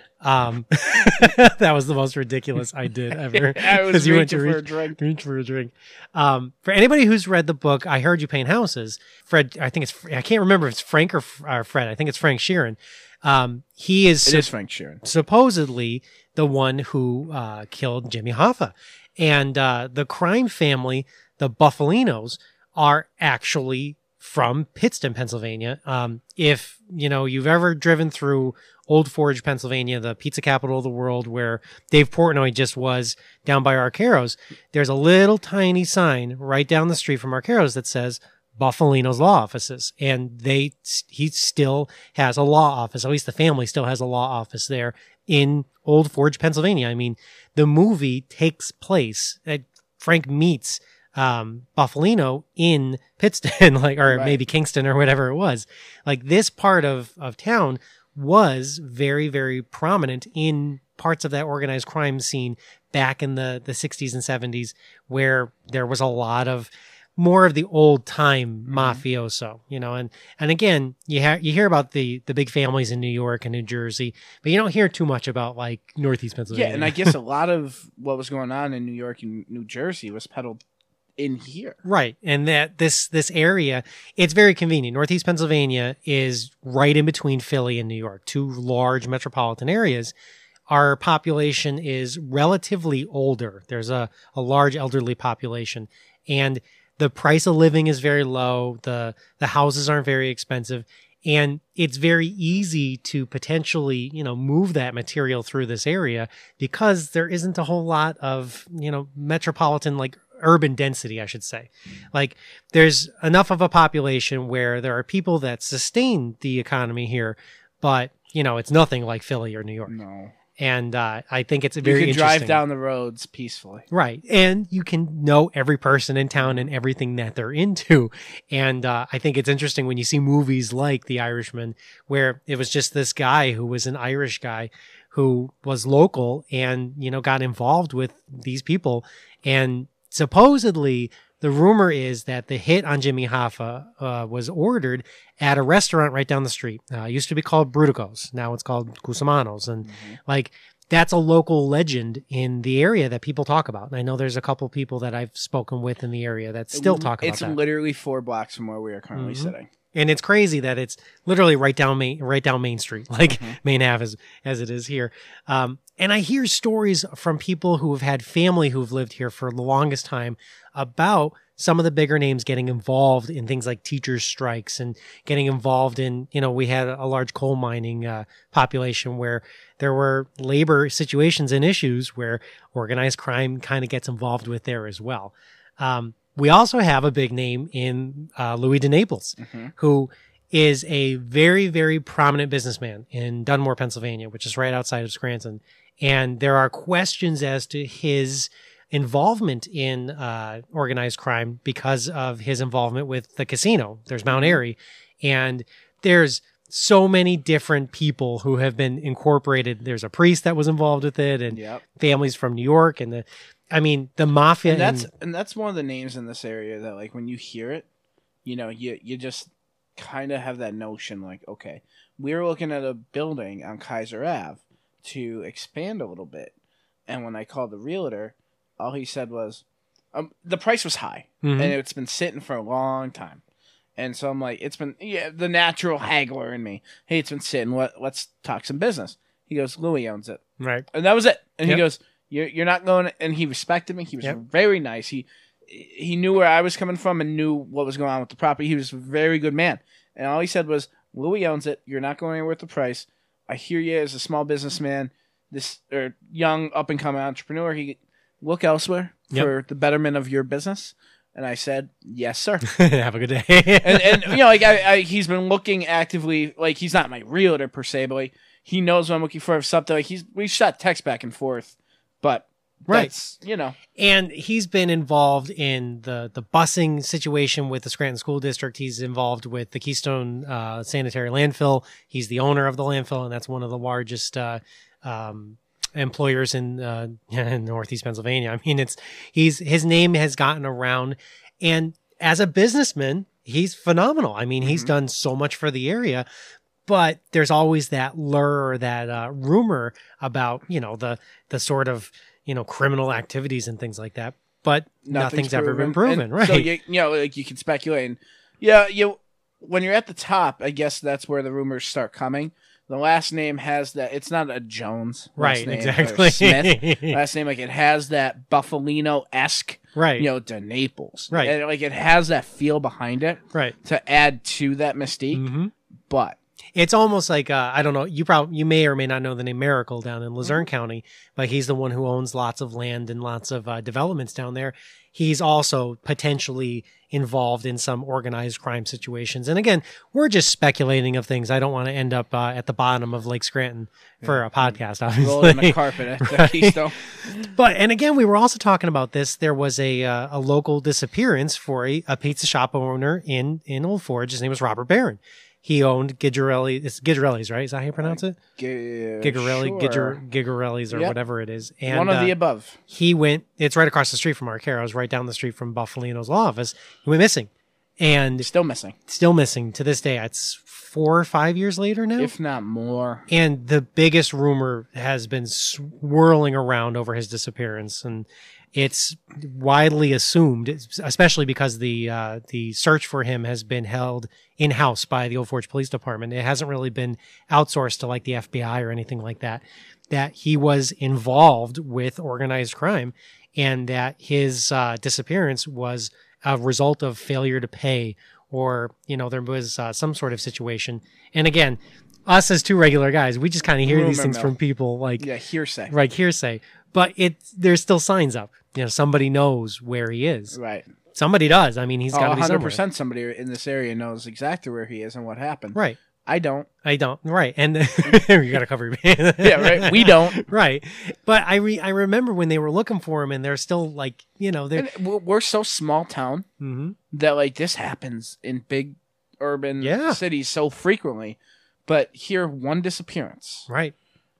Um, that was the most ridiculous I did ever. I was Because you went reaching to for a reach- drink. Reach for a drink. Um, for anybody who's read the book, I Heard You Paint Houses. Fred, I think it's I can't remember if it's Frank or, or Fred. I think it's Frank Sheeran. Um, he is, It is Frank Sheeran. supposedly the one who uh, killed Jimmy Hoffa, and uh, the crime family, the Buffalinos, are actually from Pittston, Pennsylvania. Um, if you know you've ever driven through Old Forge, Pennsylvania, the pizza capital of the world, where Dave Portnoy just was down by Arcaros, there's a little tiny sign right down the street from Arcaros that says Buffalino's law offices, and they he still has a law office. At least the family still has a law office there in Old Forge, Pennsylvania. I mean, the movie takes place. Uh, Frank meets um, Buffalino in Pittston, like or Right. maybe Kingston or whatever it was. Like this part of of town was very very prominent in parts of that organized crime scene back in the the sixties and seventies, where there was a lot of more of the old time mafioso, you know, and, and again, you ha- you hear about the, the big families in New York and New Jersey, but you don't hear too much about like Northeast Pennsylvania. Yeah, and I guess a lot of what was going on in New York and New Jersey was peddled in here. Right. And that this, this area, it's very convenient. Northeast Pennsylvania is right in between Philly and New York, two large metropolitan areas. Our population is relatively older. There's a, a large elderly population, and the price of living is very low. The the houses aren't very expensive, and it's very easy to potentially, you know, move that material through this area because there isn't a whole lot of, you know, metropolitan like urban density, I should say. Like there's enough of a population where there are people that sustain the economy here, but you know, it's nothing like Philly or New York. No. And uh, I think it's a You very could drive interesting. down the roads peacefully. Right. And you can know every person in town and everything that they're into. And uh, I think it's interesting when you see movies like The Irishman, where it was just this guy who was an Irish guy who was local and, you know, got involved with these people. And supposedly the rumor is that the hit on Jimmy Hoffa uh, was ordered at a restaurant right down the street. Uh, it used to be called Bruticos. Now it's called Cusamanos. And Mm-hmm. like, that's a local legend in the area that people talk about. And I know there's a couple people that I've spoken with in the area that still talk about It's that. literally four blocks from where we are currently Mhm. sitting. And it's crazy that it's literally right down Main, right down Main Street, like Mhm. Main Ave as, as it is here. Um, and I hear stories from people who have had family who've lived here for the longest time about some of the bigger names getting involved in things like teachers' strikes and getting involved in, you know, we had a large coal mining uh, population where there were labor situations and issues where organized crime kind of gets involved with there as well. Um, we also have a big name in uh, Louis de Naples, Mhm. who is a very, very prominent businessman in Dunmore, Pennsylvania, which is right outside of Scranton. And there are questions as to his involvement in uh, organized crime because of his involvement with the casino. There's Mount Airy, and there's so many different people who have been incorporated. There's a priest that was involved with it, and Yep. families from New York, and the, I mean, the mafia. And that's and- and that's one of the names in this area that, like, when you hear it, you know, you you just kind of have that notion, like, okay, we're looking at a building on Kaiser Ave to expand a little bit. And when I called the realtor, all he said was, um, the price was high, Mhm. and it's been sitting for a long time. And so I'm like, it's been, yeah, the natural haggler in me. Hey, it's been sitting. What? Let's talk some business. He goes, Louis owns it. right. And that was it. And Yep. he goes, you're, you're not going, and he respected me. He was Yep. very nice. He he knew where I was coming from and knew what was going on with the property. He was a very good man. And all he said was, Louis owns it. You're not going anywhere with the price. I hear you as a small businessman, this or young up and coming entrepreneur. He look elsewhere Yep. for the betterment of your business. And I said, yes, sir. Have a good day. and, and you know, like I, I, he's been looking actively. Like, he's not my realtor per se, but like, he knows what I'm looking for. If something like he's we shot text back and forth, but Right. that's, you know, And he's been involved in the, the busing situation with the Scranton School District. He's involved with the Keystone uh, Sanitary Landfill. He's the owner of the landfill, and that's one of the largest uh, um, employers in, uh, in Northeast Pennsylvania. I mean, it's he's his name has gotten around, and as a businessman, he's phenomenal. I mean, he's Mhm. done so much for the area. But there's always that lure, that uh, rumor about, you know, the the sort of, you know, criminal activities and things like that. But nothing's, ever been proven, And right? So you, you know, like you can speculate. And yeah, you when you're at the top, I guess that's where the rumors start coming. The last name has that. It's not a Jones, last Right, name, exactly. or Smith last name. Like, it has that Buffalino esque, right, you know, to Naples, Right. And like, it has that feel behind it right. to add to that mystique. hmm But It's almost like uh, I don't know. You probably you may or may not know the name Miracle down in Luzerne Mm-hmm. County, but he's the one who owns lots of land and lots of uh, developments down there. He's also potentially involved in some organized crime situations. And again, we're just speculating of things. I don't want to end up uh, at the bottom of Lake Scranton for a podcast, rolling obviously. the carpet at the Right. Keystone. But and again, we were also talking about this. There was a uh, a local disappearance for a, a pizza shop owner in in Old Forge. His name was Robert Barron. He owned Gigarelli. It's Gigarelli's, right? Is that how you pronounce it? G- Gigarelli, sure. Gigar, Gigarelli's, or Yep. whatever it is. And One of uh, the above. he went. It's right across the street from Arcaro's, right down the street from Buffalino's law office. He went missing, and Still missing, still missing to this day. It's four or five years later now. if not more. And the biggest rumor has been swirling around over his disappearance, and it's widely assumed, especially because the uh, the search for him has been held in house by the Old Forge Police Department. It hasn't really been outsourced to like the F B I or anything like that. That he was involved with organized crime, and that his uh, disappearance was a result of failure to pay, or you know there was uh, some sort of situation. And again, us as two regular guys, we just kind of hear Rumor these things mill. from people like Yeah, hearsay. like hearsay, but it there's still signs up. You know, somebody knows where he is. Right. Somebody does. I mean, he's got Oh, to be somewhere. one hundred percent somebody in this area knows exactly where he is and what happened. Right. I don't. I don't. Right. And you got to cover your Yeah, right. We don't. Right. But I re- I remember when they were looking for him, and they're still like, you know, they're. And we're- we're so small town Mhm. that like this happens in big urban Yeah. cities so frequently. But here, one disappearance Right.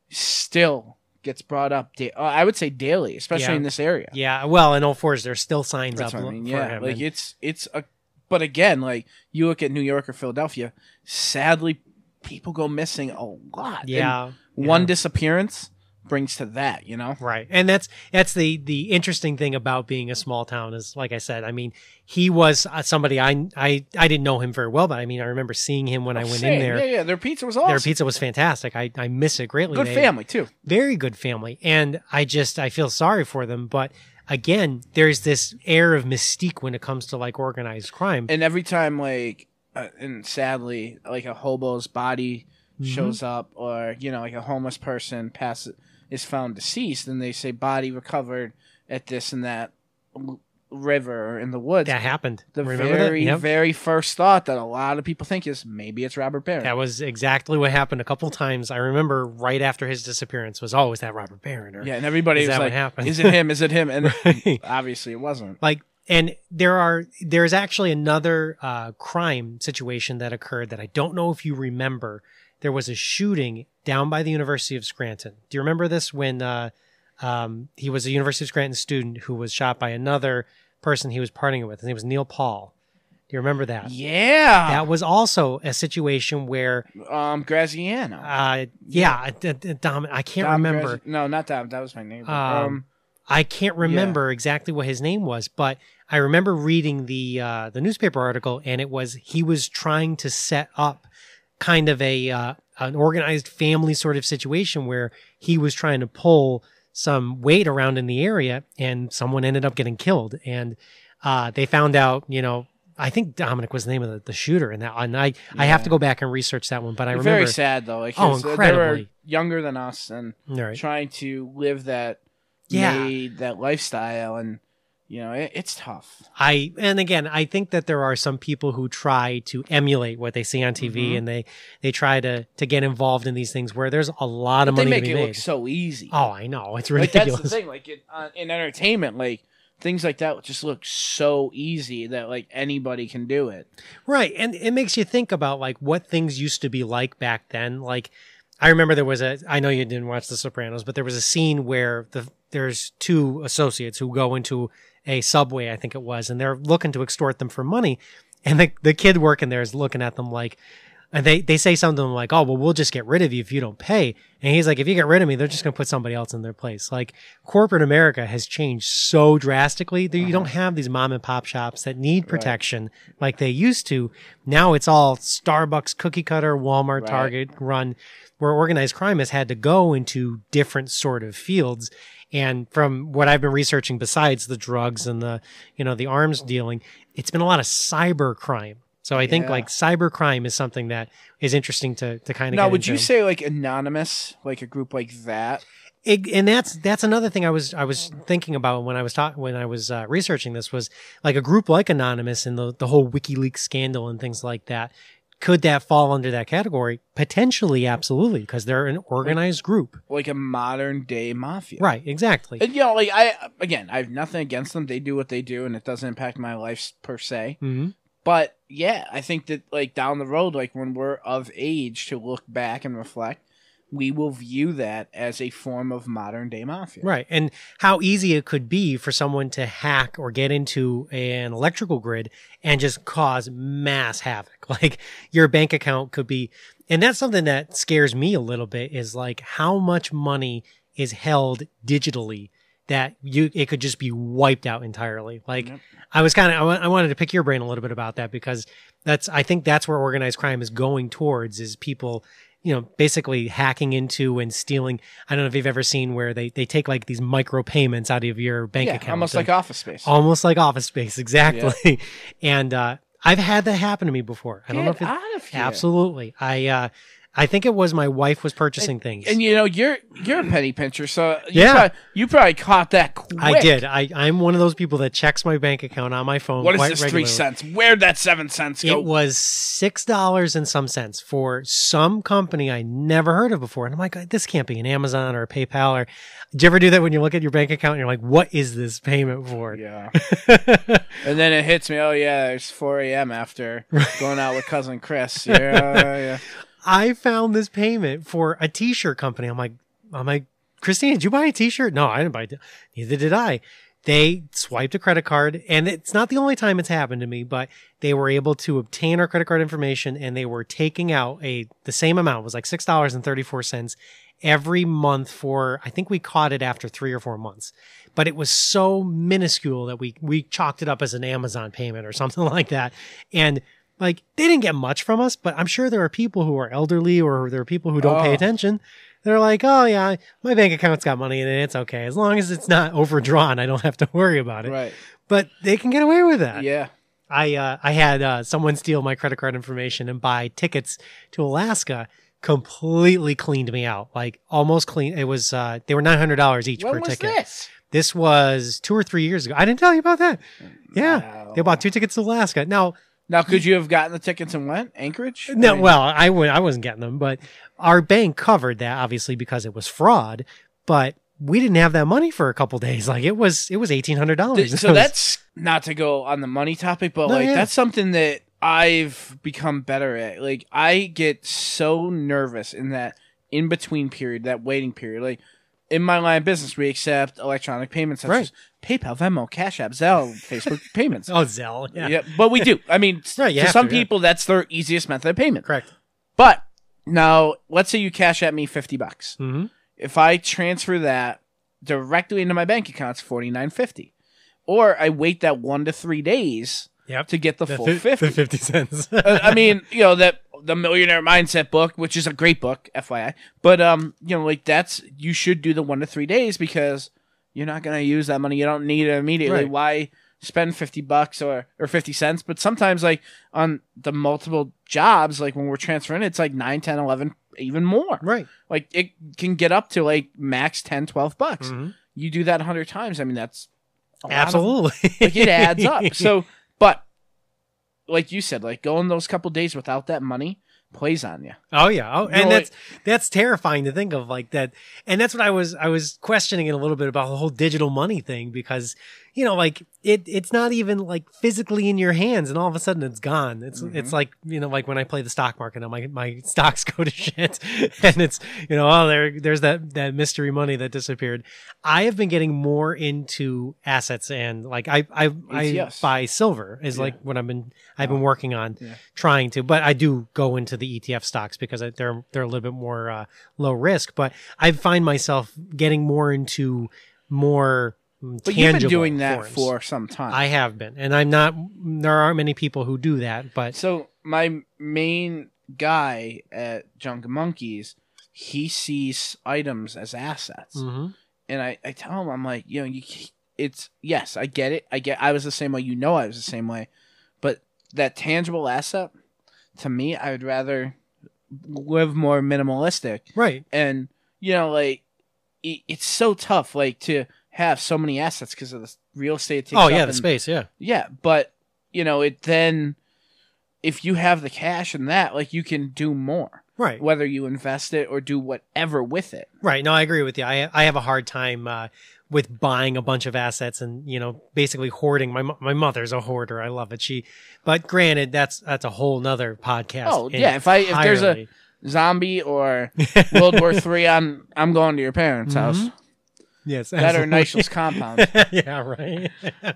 still gets brought up. Da- uh, I would say daily, especially Yeah. in this area. Yeah. Well, in Old Forge, there's still signs That's up what I mean. for Yeah, him. like and- it's it's a. But again, like you look at New York or Philadelphia, sadly, people go missing a lot. And yeah. one yeah. disappearance brings to that. You know. Right. And that's that's the the interesting thing about being a small town is, like I said, I mean, he was uh, somebody I I I didn't know him very well, but I mean, I remember seeing him when I went Same. in there. Yeah, yeah. Their pizza was awesome. Their pizza was fantastic. I I miss it greatly. Good They- family too. Very good family. And I just I feel sorry for them, but again, there's this air of mystique when it comes to like organized crime. And every time, like, uh, and sadly, like a hobo's body Mm-hmm. shows up, or you know, like a homeless person passes is found deceased, and they say body recovered at this and that l- river or in the woods. That happened. the Remember very, that? Yep. very first thought that a lot of people think is maybe it's Robert Barron. That was exactly what happened a couple times. I remember right after his disappearance was, oh, is that Robert Barron? Or, yeah, and everybody Is was that what like, happened? "Is it him? Is it him?" And Right. obviously, it wasn't. Like, And there are there's actually another uh, crime situation that occurred that I don't know if you remember. There was a shooting down by the University of Scranton. Do you remember this when uh, um, he was a University of Scranton student who was shot by another person he was partying with? His name was Neil Paul. Do you remember that? Yeah. That was also a situation where, Um, Graziano. uh, yeah, D- D- Dom, I can't Dom remember. Grazi- no, not Dom. That was my neighbor. Um, Um, I can't remember exactly what his name was, but I remember reading the uh, the newspaper article, and it was he was trying to set up kind of a uh, an organized family sort of situation where he was trying to pull some weight around in the area, and someone ended up getting killed, and uh, they found out, you know. I think Dominic was the name of the, the shooter in that, and I, I have Yeah. to go back and research that one. But I remember very sad though. Like, Oh, his- they were incredibly. younger than us and All right. trying to live that, Yeah. made, that lifestyle, and you know, it, it's tough. I and again, I think that there are some people who try to emulate what they see on T V, Mhm. and they they try to to get involved in these things where there's a lot of They money make to be it made. look so easy. Oh, I know, it's like that's ridiculous. the thing. Like it, uh, in entertainment, like things like that just look so easy that like anybody can do it. Right. And it makes you think about like what things used to be like back then. Like I remember there was a, I know you didn't watch The Sopranos, but there was a scene where the, there's two associates who go into a Subway, I think it was, and they're looking to extort them for money. And the, the kid working there is looking at them like, and they, they say something like, oh, well, we'll just get rid of you if you don't pay. And he's like, if you get rid of me, they're just going to put somebody else in their place. Like corporate America has changed so drastically that you don't have these mom and pop shops that need protection like they used to. Now it's all Starbucks, cookie cutter, Walmart, Right. Target run, where organized crime has had to go into different sort of fields. And from what I've been researching, besides the drugs and the, you know, the arms dealing, it's been a lot of cyber crime. So I think Yeah. like cyber crime is something that is interesting to, to kind of Now, get would into. you say like anonymous, like a group like that? It, and that's that's another thing I was I was thinking about when I was talking when I was uh, researching this was like a group like Anonymous and the the whole WikiLeaks scandal and things like that. Could that fall under that category? Potentially, absolutely, because they're an organized group. Like a modern day mafia. Right, exactly. And, you know, like I again, I have nothing against them. They do what they do, and it doesn't impact my life per se. hmm But yeah, I think that like down the road, like when we're of age to look back and reflect, we will view that as a form of modern day mafia. Right. And how easy it could be for someone to hack or get into an electrical grid and just cause mass havoc. Like your bank account could be, and that's something that scares me a little bit is like how much money is held digitally that you, it could just be wiped out entirely. Like Yep. I was kind of, I, wa- I wanted to pick your brain a little bit about that because that's, I think that's where organized crime is going towards is people, you know, basically hacking into and stealing. I don't know if you've ever seen where they, they take like these micro payments out of your bank Yeah, account. almost and- like Office Space. almost like Office Space. Exactly. And, uh, I've had that happen to me before. I don't know if Get it, out of here. absolutely. I, uh, I think it was my wife was purchasing things. And you know, you're you're a penny pincher, so you Yeah. probably, you probably caught that quick. I did. I, I'm one of those people that checks my bank account on my phone. What is quite this regularly. three cents? Where'd that seven cents go? It was six dollars and some cents for some company I never heard of before, and I'm like, this can't be an Amazon or a PayPal. Or do you ever do that when you look at your bank account and you're like, what is this payment for? Yeah. And then it hits me. Oh yeah, it's four a.m. after going out with cousin Chris. Yeah, yeah. I found this payment for a T-shirt company. I'm like, I'm like, Christine, did you buy a T-shirt? No, I didn't buy it. Neither did I. They swiped a credit card, and it's not the only time it's happened to me, but they were able to obtain our credit card information, and they were taking out a the same amount. It was like six dollars and thirty four cents every month for. I think we caught it after three or four months, but it was so minuscule that we we chalked it up as an Amazon payment or something like that, and. Like, they didn't get much from us, but I'm sure there are people who are elderly or there are people who don't pay Oh. attention. They're like, oh, yeah, my bank account's got money in it. It's okay. As long as it's not overdrawn, I don't have to worry about it. Right. But they can get away with that. Yeah. I uh, I had uh, someone steal my credit card information and buy tickets to Alaska. Completely cleaned me out. Like, almost clean. It was, uh, they were nine hundred dollars each When per was ticket. this? This was two or three years ago. I didn't tell you about that. Yeah. Wow. They bought two tickets to Alaska. Now, Now, could you have gotten the tickets and went Anchorage? No, I mean, well, I w- I wasn't getting them, but our bank covered that obviously because it was fraud. But we didn't have that money for a couple days. Like it was, it was eighteen hundred dollars. So that's not to go on the money topic, but No, like yeah. that's something that I've become better at. Like I get so nervous in that in between period, that waiting period. Like in my line of business, we accept electronic payments such Right. as PayPal, Venmo, Cash App, Zelle, Facebook payments. oh Zelle. Yeah, Yeah, but we do. I mean, Right, you to have some to, yeah. people, that's their easiest method of payment. correct. But now, let's say you cash at me fifty bucks. Mm-hmm. If I transfer that directly into my bank account, it's forty-nine fifty. Or I wait that one to three days Yep. to get the, The full fi- fifty. the fifty cents. Uh, I mean, you know, that the Millionaire Mindset book, which is a great book, F Y I. But um, you know, like that's you should do the one to three days because you're not gonna use that money. You don't need it immediately. Right. Why spend fifty bucks or or fifty cents? But sometimes, like on the multiple jobs, like when we're transferring, it's like nine, ten, eleven, even more. right. Like it can get up to like max ten, twelve bucks. Mhm. You do that a hundred times. I mean, that's a lot of- Absolutely. like it adds up. So, but like you said, like going those couple days without that money plays on you. Oh yeah, oh, You and know, that's that's terrifying to think of like that. And that's what I was I was questioning it a little bit about the whole digital money thing because you know like it it's not even like physically in your hands, and all of a sudden it's gone. It's Mm-hmm. it's like you know like when I play the stock market, and my my stocks go to shit, and it's you know oh there there's that that mystery money that disappeared. I have been getting more into assets and like I I I E T Fs. buy silver is like what I've been I've been working on Yeah. trying to, but I do go into the E T F stocks because I, they're they're a little bit more uh, low risk. But I find myself getting more into more mm, But you've tangible been doing that forms. for some time. I have been, and I'm not. There aren't many people who do that, but so my main guy at Junk Monkeys, he sees items as assets, Mhm. and I, I tell him, I'm like, you know, you, it's yes, I get it. I get. I was the same way. You know, I was the same way. But that tangible asset, to me, I would rather live more minimalistic. right, And you know, like it, it's so tough, like to have so many assets because of the real estate. It takes oh up yeah, the and- space, yeah, Yeah, but you know, it then if you have the cash and that, like you can do more, right, whether you invest it or do whatever with it. right. No, I agree with you. I I have a hard time uh, with buying a bunch of assets and you know basically hoarding. My mo- my mother's a hoarder. I love it. She, but granted, that's that's a whole nother podcast. Oh yeah, if I if there's a entirely. zombie or World War Three, I'm I'm going to your parents' house. yes, That or absolutely. Nigel's compound. yeah, right.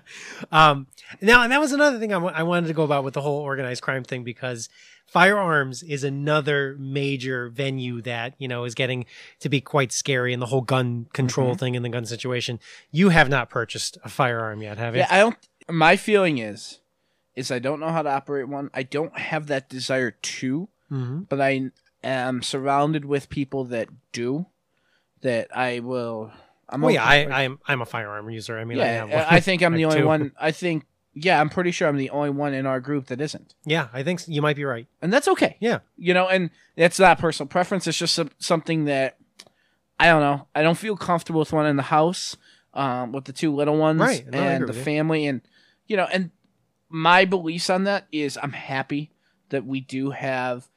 um, now, and that was another thing I wa- I wanted to go about with the whole organized crime thing because firearms is another major venue that you know is getting to be quite scary, and the whole gun control Mm-hmm. thing and the gun situation. You have not purchased a firearm yet, have you? Yeah, I don't. My feeling is, is I don't know how to operate one. I don't have that desire to, hmm but I am surrounded with people that do. That I will. I'm Well, yeah, okay- I, I'm I'm a firearm user. I mean, I, yeah, have one. I think I'm I the have only two. one. I think, yeah, I'm pretty sure I'm the only one in our group that isn't, Yeah, I think s- you might be right. and that's okay. Yeah, You know, and that's not personal preference. It's just some, something that I don't know. I don't feel comfortable with one in the house, um, with the two little ones Right. No, I and agree the with you. family, and you know, and my beliefs on that is I'm happy that we do have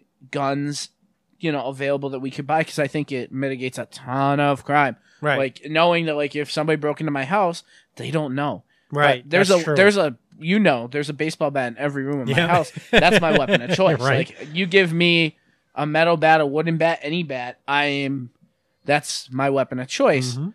guns, you know, available that we could buy because I think it mitigates a ton of crime. right, Like knowing that, like if somebody broke into my house, they don't know. right. But there's That's a true. there's a you know there's a baseball bat in every room in my Yeah. house. That's my weapon of choice. Right. Like you give me a metal bat, a wooden bat, any bat, I am that's my weapon of choice. Mhm.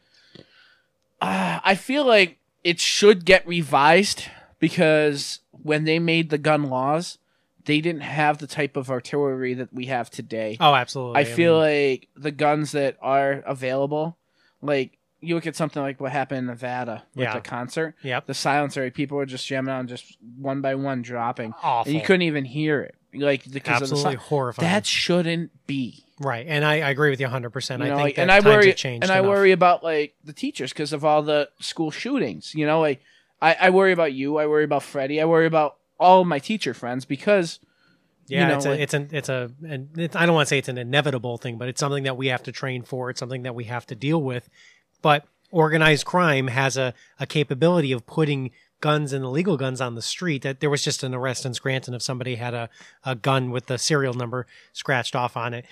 Uh, I feel like it should get revised because when they made the gun laws, they didn't have the type of artillery that we have today. Oh, absolutely. I feel mean, like the guns that are available, like you look at something like what happened in Nevada with Yeah. the concert, Yep. the silencer, like, people were just jamming on, just one by one dropping, Awful. and you couldn't even hear it, like because Absolutely of the si- horrifying. That shouldn't be. Right, and I, I agree with you one hundred percent. You I know, think like, that and I times worry, have changed and I enough. worry about like the teachers because of all the school shootings. You know, like I, I worry about you, I worry about Freddie, I worry about all of my teacher friends because Yeah, you know, it's a, like- it's an, it's a, and it's, I don't want to say it's an inevitable thing, but it's something that we have to train for. It's something that we have to deal with. But organized crime has a, a capability of putting guns and illegal guns on the street. That there was just an arrest in Scranton of somebody had a, a gun with the serial number scratched off on it.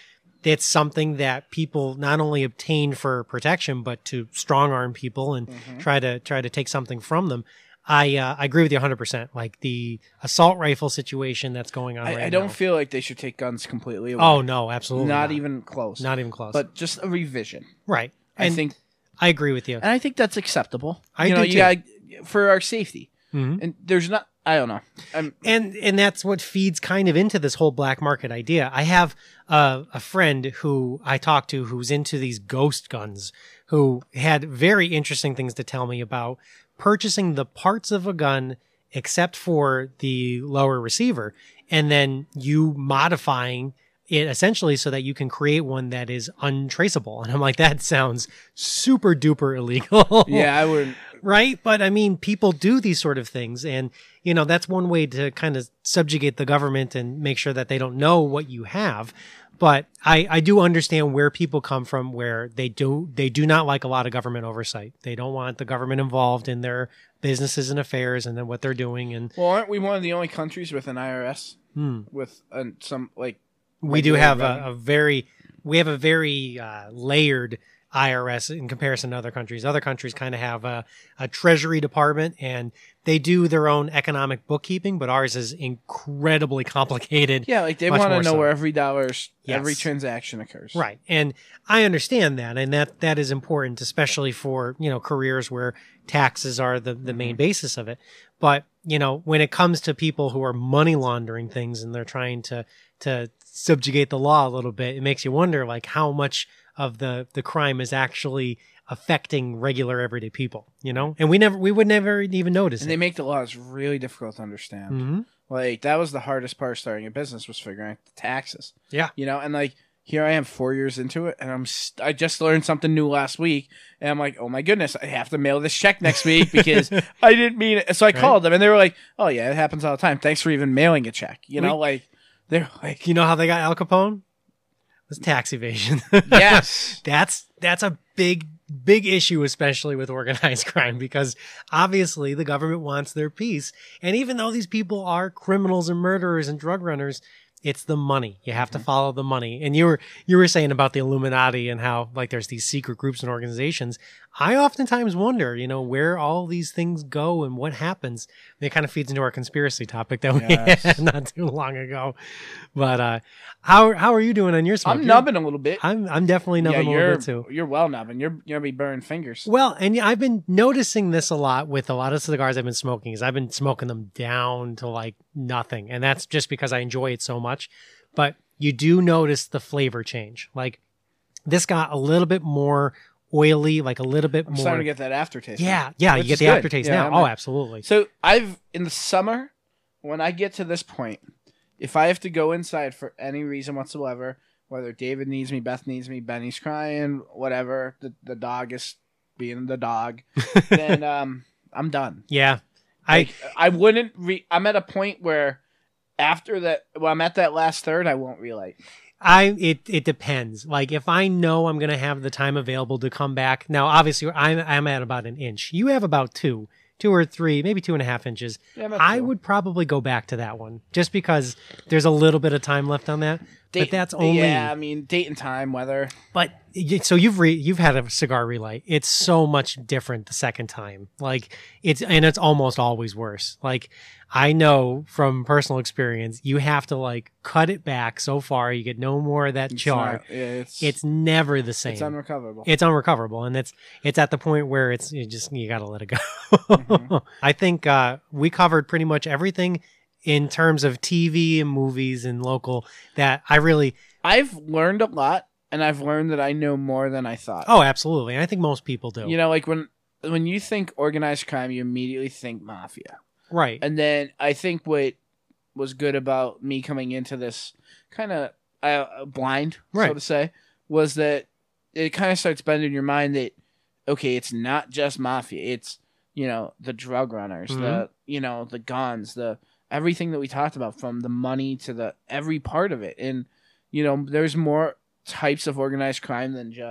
it's something that people not only obtain for protection, but to strong arm people and Mhm. try to try to take something from them. I uh, I agree with you one hundred percent. Like the assault rifle situation that's going on I, right I don't now. feel like they should take guns completely away. Oh no, absolutely not, not, even close. not even close. But just a revision. right, I and think, I agree with you. and I think that's acceptable. I you know, do you too. gotta, for our safety. Mhm. And there's not. I don't know. I'm, And and that's what feeds kind of into this whole black market idea. I have a, a friend who I talk to who's into these ghost guns, who had very interesting things to tell me about purchasing the parts of a gun except for the lower receiver, and then you modifying it essentially so that you can create one that is untraceable. And I'm like, that sounds super duper illegal. yeah, I wouldn't. Right. But I mean, people do these sort of things. And, you know, that's one way to kind of subjugate the government and make sure that they don't know what you have. But I, I do understand where people come from, where they do they do not like a lot of government oversight. They don't want the government involved in their businesses and affairs and then what they're doing. And Well, aren't we one of the only countries with an I R S hmm, with uh, some like? we do regulated have revenue? a, a very we have a very uh, layered I R S in comparison to other countries. Other countries kind of have a, a treasury department and they do their own economic bookkeeping, but ours is incredibly complicated. Yeah, like they Much want to more know so. where every dollar's Yes. every transaction occurs. Right. And I understand that. And that, that is important, especially for, you know, careers where taxes are the, the main basis of it. But, you know, when it comes to people who are money laundering things and they're trying to, to subjugate the law a little bit, it makes you wonder, like, how much of the, the crime is actually affecting regular everyday people, you know? And we never, we would never even notice And it. they make the laws really difficult to understand. hmm Like that was the hardest part of starting a business was figuring out the taxes. Yeah. You know, and like here I am four years into it, and I'm st- I just learned something new last week, and I'm like, oh my goodness, I have to mail this check next week because I didn't mean it. So I Right. called them, and they were like, oh yeah, it happens all the time. Thanks for even mailing a check. You know, We- like they're like, You know how they got Al Capone? It was tax evasion. yes, That's that's a big big issue, especially with organized crime, because obviously the government wants their piece. And even though these people are criminals and murderers and drug runners, it's the money. You have to follow the money. And you were you were saying about the Illuminati and how like there's these secret groups and organizations. I oftentimes wonder, you know, where all these things go and what happens. It kind of feeds into our conspiracy topic that we Yes. had not too long ago. But uh, how how are you doing on your smoke? I'm You're- nubbing a little bit. I'm I'm definitely nubbing yeah, a you're little bit too. you're well nubbing. You're you're gonna be burning fingers. Well, and I've been noticing this a lot with a lot of cigars I've been smoking. Is I've been smoking them down to like nothing, and that's just because I enjoy it so much. But you do notice the flavor change. Like this got a little bit more oily, like a little bit I'm more. starting to get that aftertaste. now. yeah, yeah, Which you get is the good. aftertaste Yeah, now. I'm Oh, not- absolutely. So I've in the summer when I get to this point, if I have to go inside for any reason whatsoever, whether David needs me, Beth needs me, Benny's crying, whatever, the the dog is being the dog, then um I'm done. Yeah, I Like, I wouldn't re- I'm at a point where after that well I'm at that last third I won't relight. I it it depends. Like if I know I'm gonna have the time available to come back. Now, obviously, I'm I'm at about an inch. You have about two, two or three, maybe two and a half inches. Yeah, I'm at I two. would probably go back to that one just because there's a little bit of time left on that. Date- but that's only. Yeah, I mean date and time, weather. But y- so you've re, you've had a cigar relight. It's so much different the second time. Like it's and it's almost always worse. Like I know from personal experience, you have to like cut it back so far. You get no more of that It's char. not- yeah, it's It's never the same. it's unrecoverable. It's unrecoverable, and it's it's at the point where it's you just you gotta let it go. Mm-hmm. I think uh, we covered pretty much everything in terms of T V and movies and local that I really. I've learned a lot, and I've learned that I know more than I thought. Oh, absolutely. I think most people do. You know, like when when you think organized crime, you immediately think mafia. right? And then I think what was good about me coming into this kind of uh, blind, so Right. to say, was that it kind of starts bending your mind that, okay, it's not just mafia. It's, you know, the drug runners, the, Mhm. you know, the guns, the everything that we talked about, from the money to the every part of it. And, you know, there's more types of organized crime than just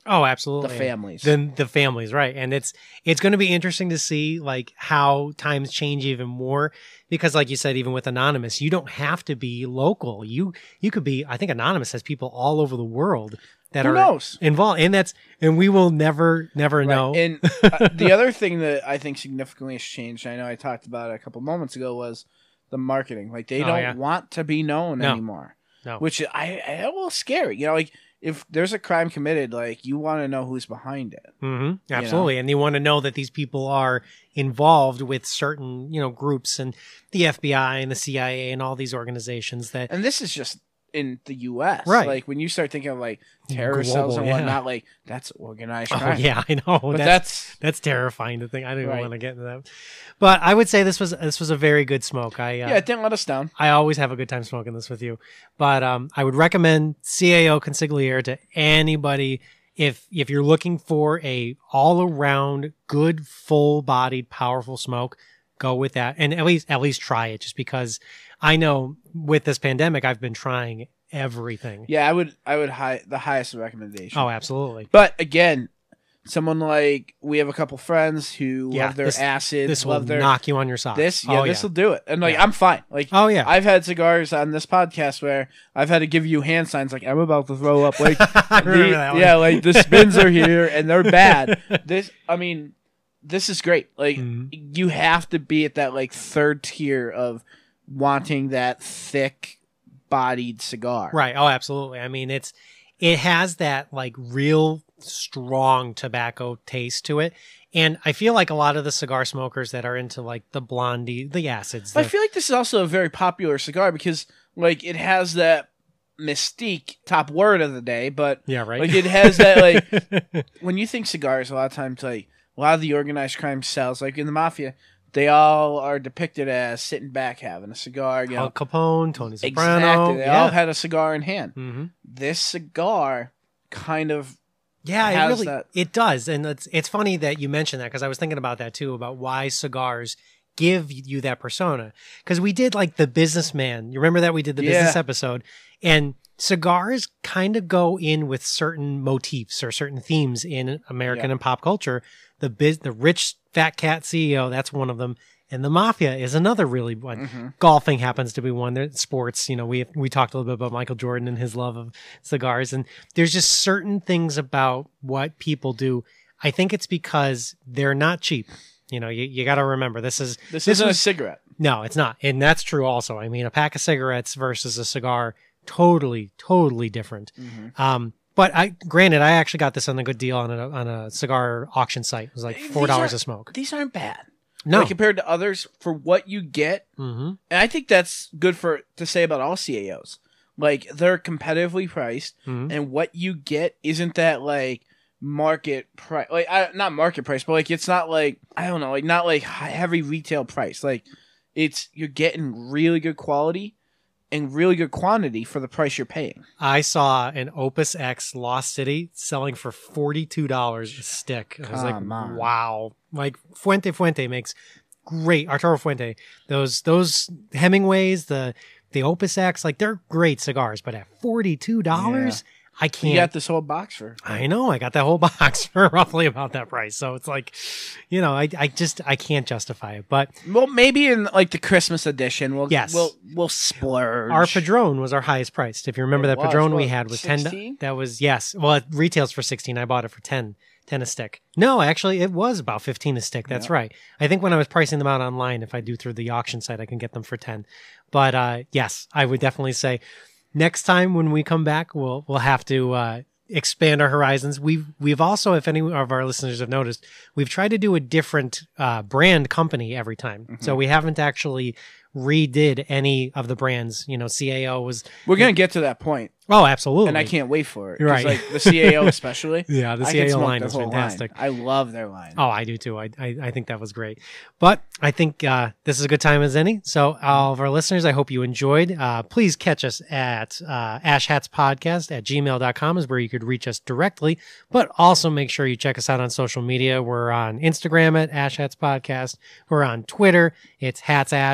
Oh, absolutely. the families. Then the families, right. And it's it's going to be interesting to see like how times change even more because like you said, even with Anonymous, you don't have to be local. You you could be, I think Anonymous has people all over the world that Who are knows? involved. And that's and we will never, never Right. know. And uh, the other thing that I think significantly has changed, I know I talked about it a couple moments ago, was the marketing. Like they Oh, don't yeah. want to be known No. anymore. No. Which I, I a little scary. You know, like if there's a crime committed, like you want to know who's behind it. Mm-hmm. Absolutely. And you want to know that these people are involved with certain, you know, groups and the F B I and the C I A and all these organizations that And this is just in the U S. Right. Like when you start thinking of like terror cells Global, and yeah. whatnot, like that's organized Oh crime. yeah, I know. But that's, that's, that's terrifying to think. I don't even Right. want to get into that. But I would say this was this was a very good smoke. I uh, yeah, it didn't let us down. I always have a good time smoking this with you. But um, I would recommend C A O Consigliere to anybody if if you're looking for a all around good, full bodied, powerful smoke. Go with that, and at least at least try it. Just because I know with this pandemic, I've been trying everything. Yeah, I would, I would high the highest recommendation. Oh, absolutely. But again, someone like we have a couple friends who Yeah, love their this- acid, This will love their knock you on your socks. this. Yeah, oh, this yeah. will do it. And like Yeah. I'm fine. Like Oh yeah. I've had cigars on this podcast where I've had to give you hand signs like I'm about to throw up. Like I remember the- that one. yeah, like the spins are here and they're bad. This, I mean, this is great. Like Mhm. you have to be at that like third tier of wanting that thick bodied cigar. Right. Oh, absolutely. I mean, it's it has that like real strong tobacco taste to it, and I feel like a lot of the cigar smokers that are into like the blondie, the acids. I the- feel like this is also a very popular cigar because like it has that mystique, top word of the day, but yeah, right. like it has that like when you think cigars, a lot of times like a lot of the organized crime cells, like in the mafia, they all are depicted as sitting back having a cigar. You know, Al Capone, Tony Soprano. exactly. They yeah. all had a cigar in hand. hmm This cigar kind of Yeah, it has really that- it does, and it's it's funny that you mentioned that because I was thinking about that too about why cigars give you that persona because we did like the businessman. You remember that we did the Yeah. business episode, and cigars kind of go in with certain motifs or certain themes in American Yeah. and pop culture. The biz, the rich fat cat C E O, that's one of them. And the mafia is another really one. Mm-hmm. Golfing happens to be one. There, sports, you know, we we talked a little bit about Michael Jordan and his love of cigars, and there's just certain things about what people do. I think it's because they're not cheap. You know, you, you got to remember this is this, this isn't was a cigarette. no, it's not, and that's true also. I mean, a pack of cigarettes versus a cigar, totally, totally different. Mm-hmm. Um, but I, granted, I actually got this on a good deal on a on a cigar auction site. It was like four dollars These a smoke. These aren't bad. No, Like, compared to others, for what you get, hmm and I think that's good for to say about all C A Os. Like they're competitively priced, hmm and what you get isn't that like market price, like I, not market price, but like it's not like I don't know, like not like high- heavy retail price. Like it's you're getting really good quality and really good quantity for the price you're paying. I saw an Opus X Lost City selling for forty-two dollars a stick. I was Come like, on. wow. Like Fuente Fuente makes great Arturo Fuente. Those those Hemingways, the the Opus X, like they're great cigars, but at forty-two dollars, I You can't. got this whole box for I know. I got that whole box for roughly about that price. So it's like, you know, I I just I can't justify it. But well, maybe in like the Christmas edition, we'll Yes. we'll we'll splurge. our Padron was our highest priced. If you remember It that was, Padron we what, had was sixteen? ten. That was yes. Well, it retails for sixteen. I bought it for ten. ten a stick. No, actually, it was about fifteen a stick. That's Yeah. right. I think when I was pricing them out online, if I do through the auction site, I can get them for ten. But uh, yes, I would definitely say next time when we come back, we'll we'll have to uh, expand our horizons. We've we've also, if any of our listeners have noticed, we've tried to do a different uh, brand company every time. Mm-hmm. So we haven't actually redid any of the brands. You know, C A O was We're gonna get to that point, oh, absolutely, and I can't wait for it. 'Cause, Right. Like the C A O especially. Yeah, the I C A can O smoke line their is whole fantastic. line. I love their line. Oh, I do too. I, I I think that was great. But I think uh, this is a good time as any. So, all of our listeners, I hope you enjoyed. Uh, please catch us at uh, Ash Hats Podcast at gmail dot com is where you could reach us directly. But also make sure you check us out on social media. We're on Instagram at Ash Hats Podcast. We're on Twitter. It's Hats Ash, and it's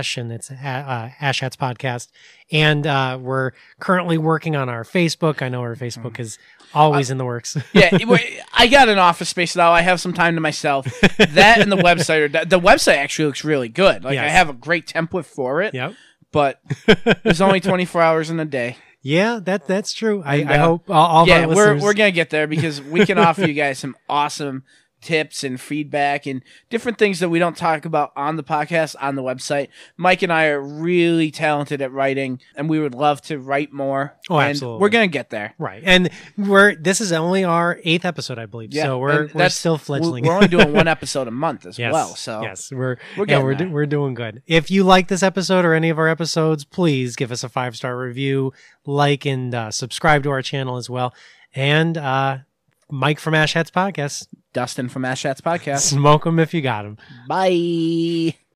Hats, uh, Ash Hats Podcast. And uh, we're currently working on our Facebook. I know our Facebook Hmm. is always uh, in the works. Yeah, I got an office space now. I have some time to myself. That and the website. Are, the website actually looks really good. Like yes. I have a great template for it. Yep. But there's only twenty-four hours in a day. Yeah, that that's true. I, And, I uh, hope all, all yeah, of our we're listeners... we're gonna get there because we can offer you guys some awesome tips and feedback and different things that we don't talk about on the podcast on the website. Mike and I are really talented at writing, and we would love to write more. Oh, and absolutely. We're gonna get there. Right, and we're this is only our eighth episode, I believe. Yeah, so we're and we're that's- still fledgling. We're only doing one episode a month as Yes, well. So yes, we're we're yeah, getting we're there. do, we're doing good. If you like this episode or any of our episodes, please give us a five star review, like, and uh, subscribe to our channel as well. And uh, Mike from Ash Hats Podcast, Dustin from Ash Hats Podcast. smoke them if you got them. Bye.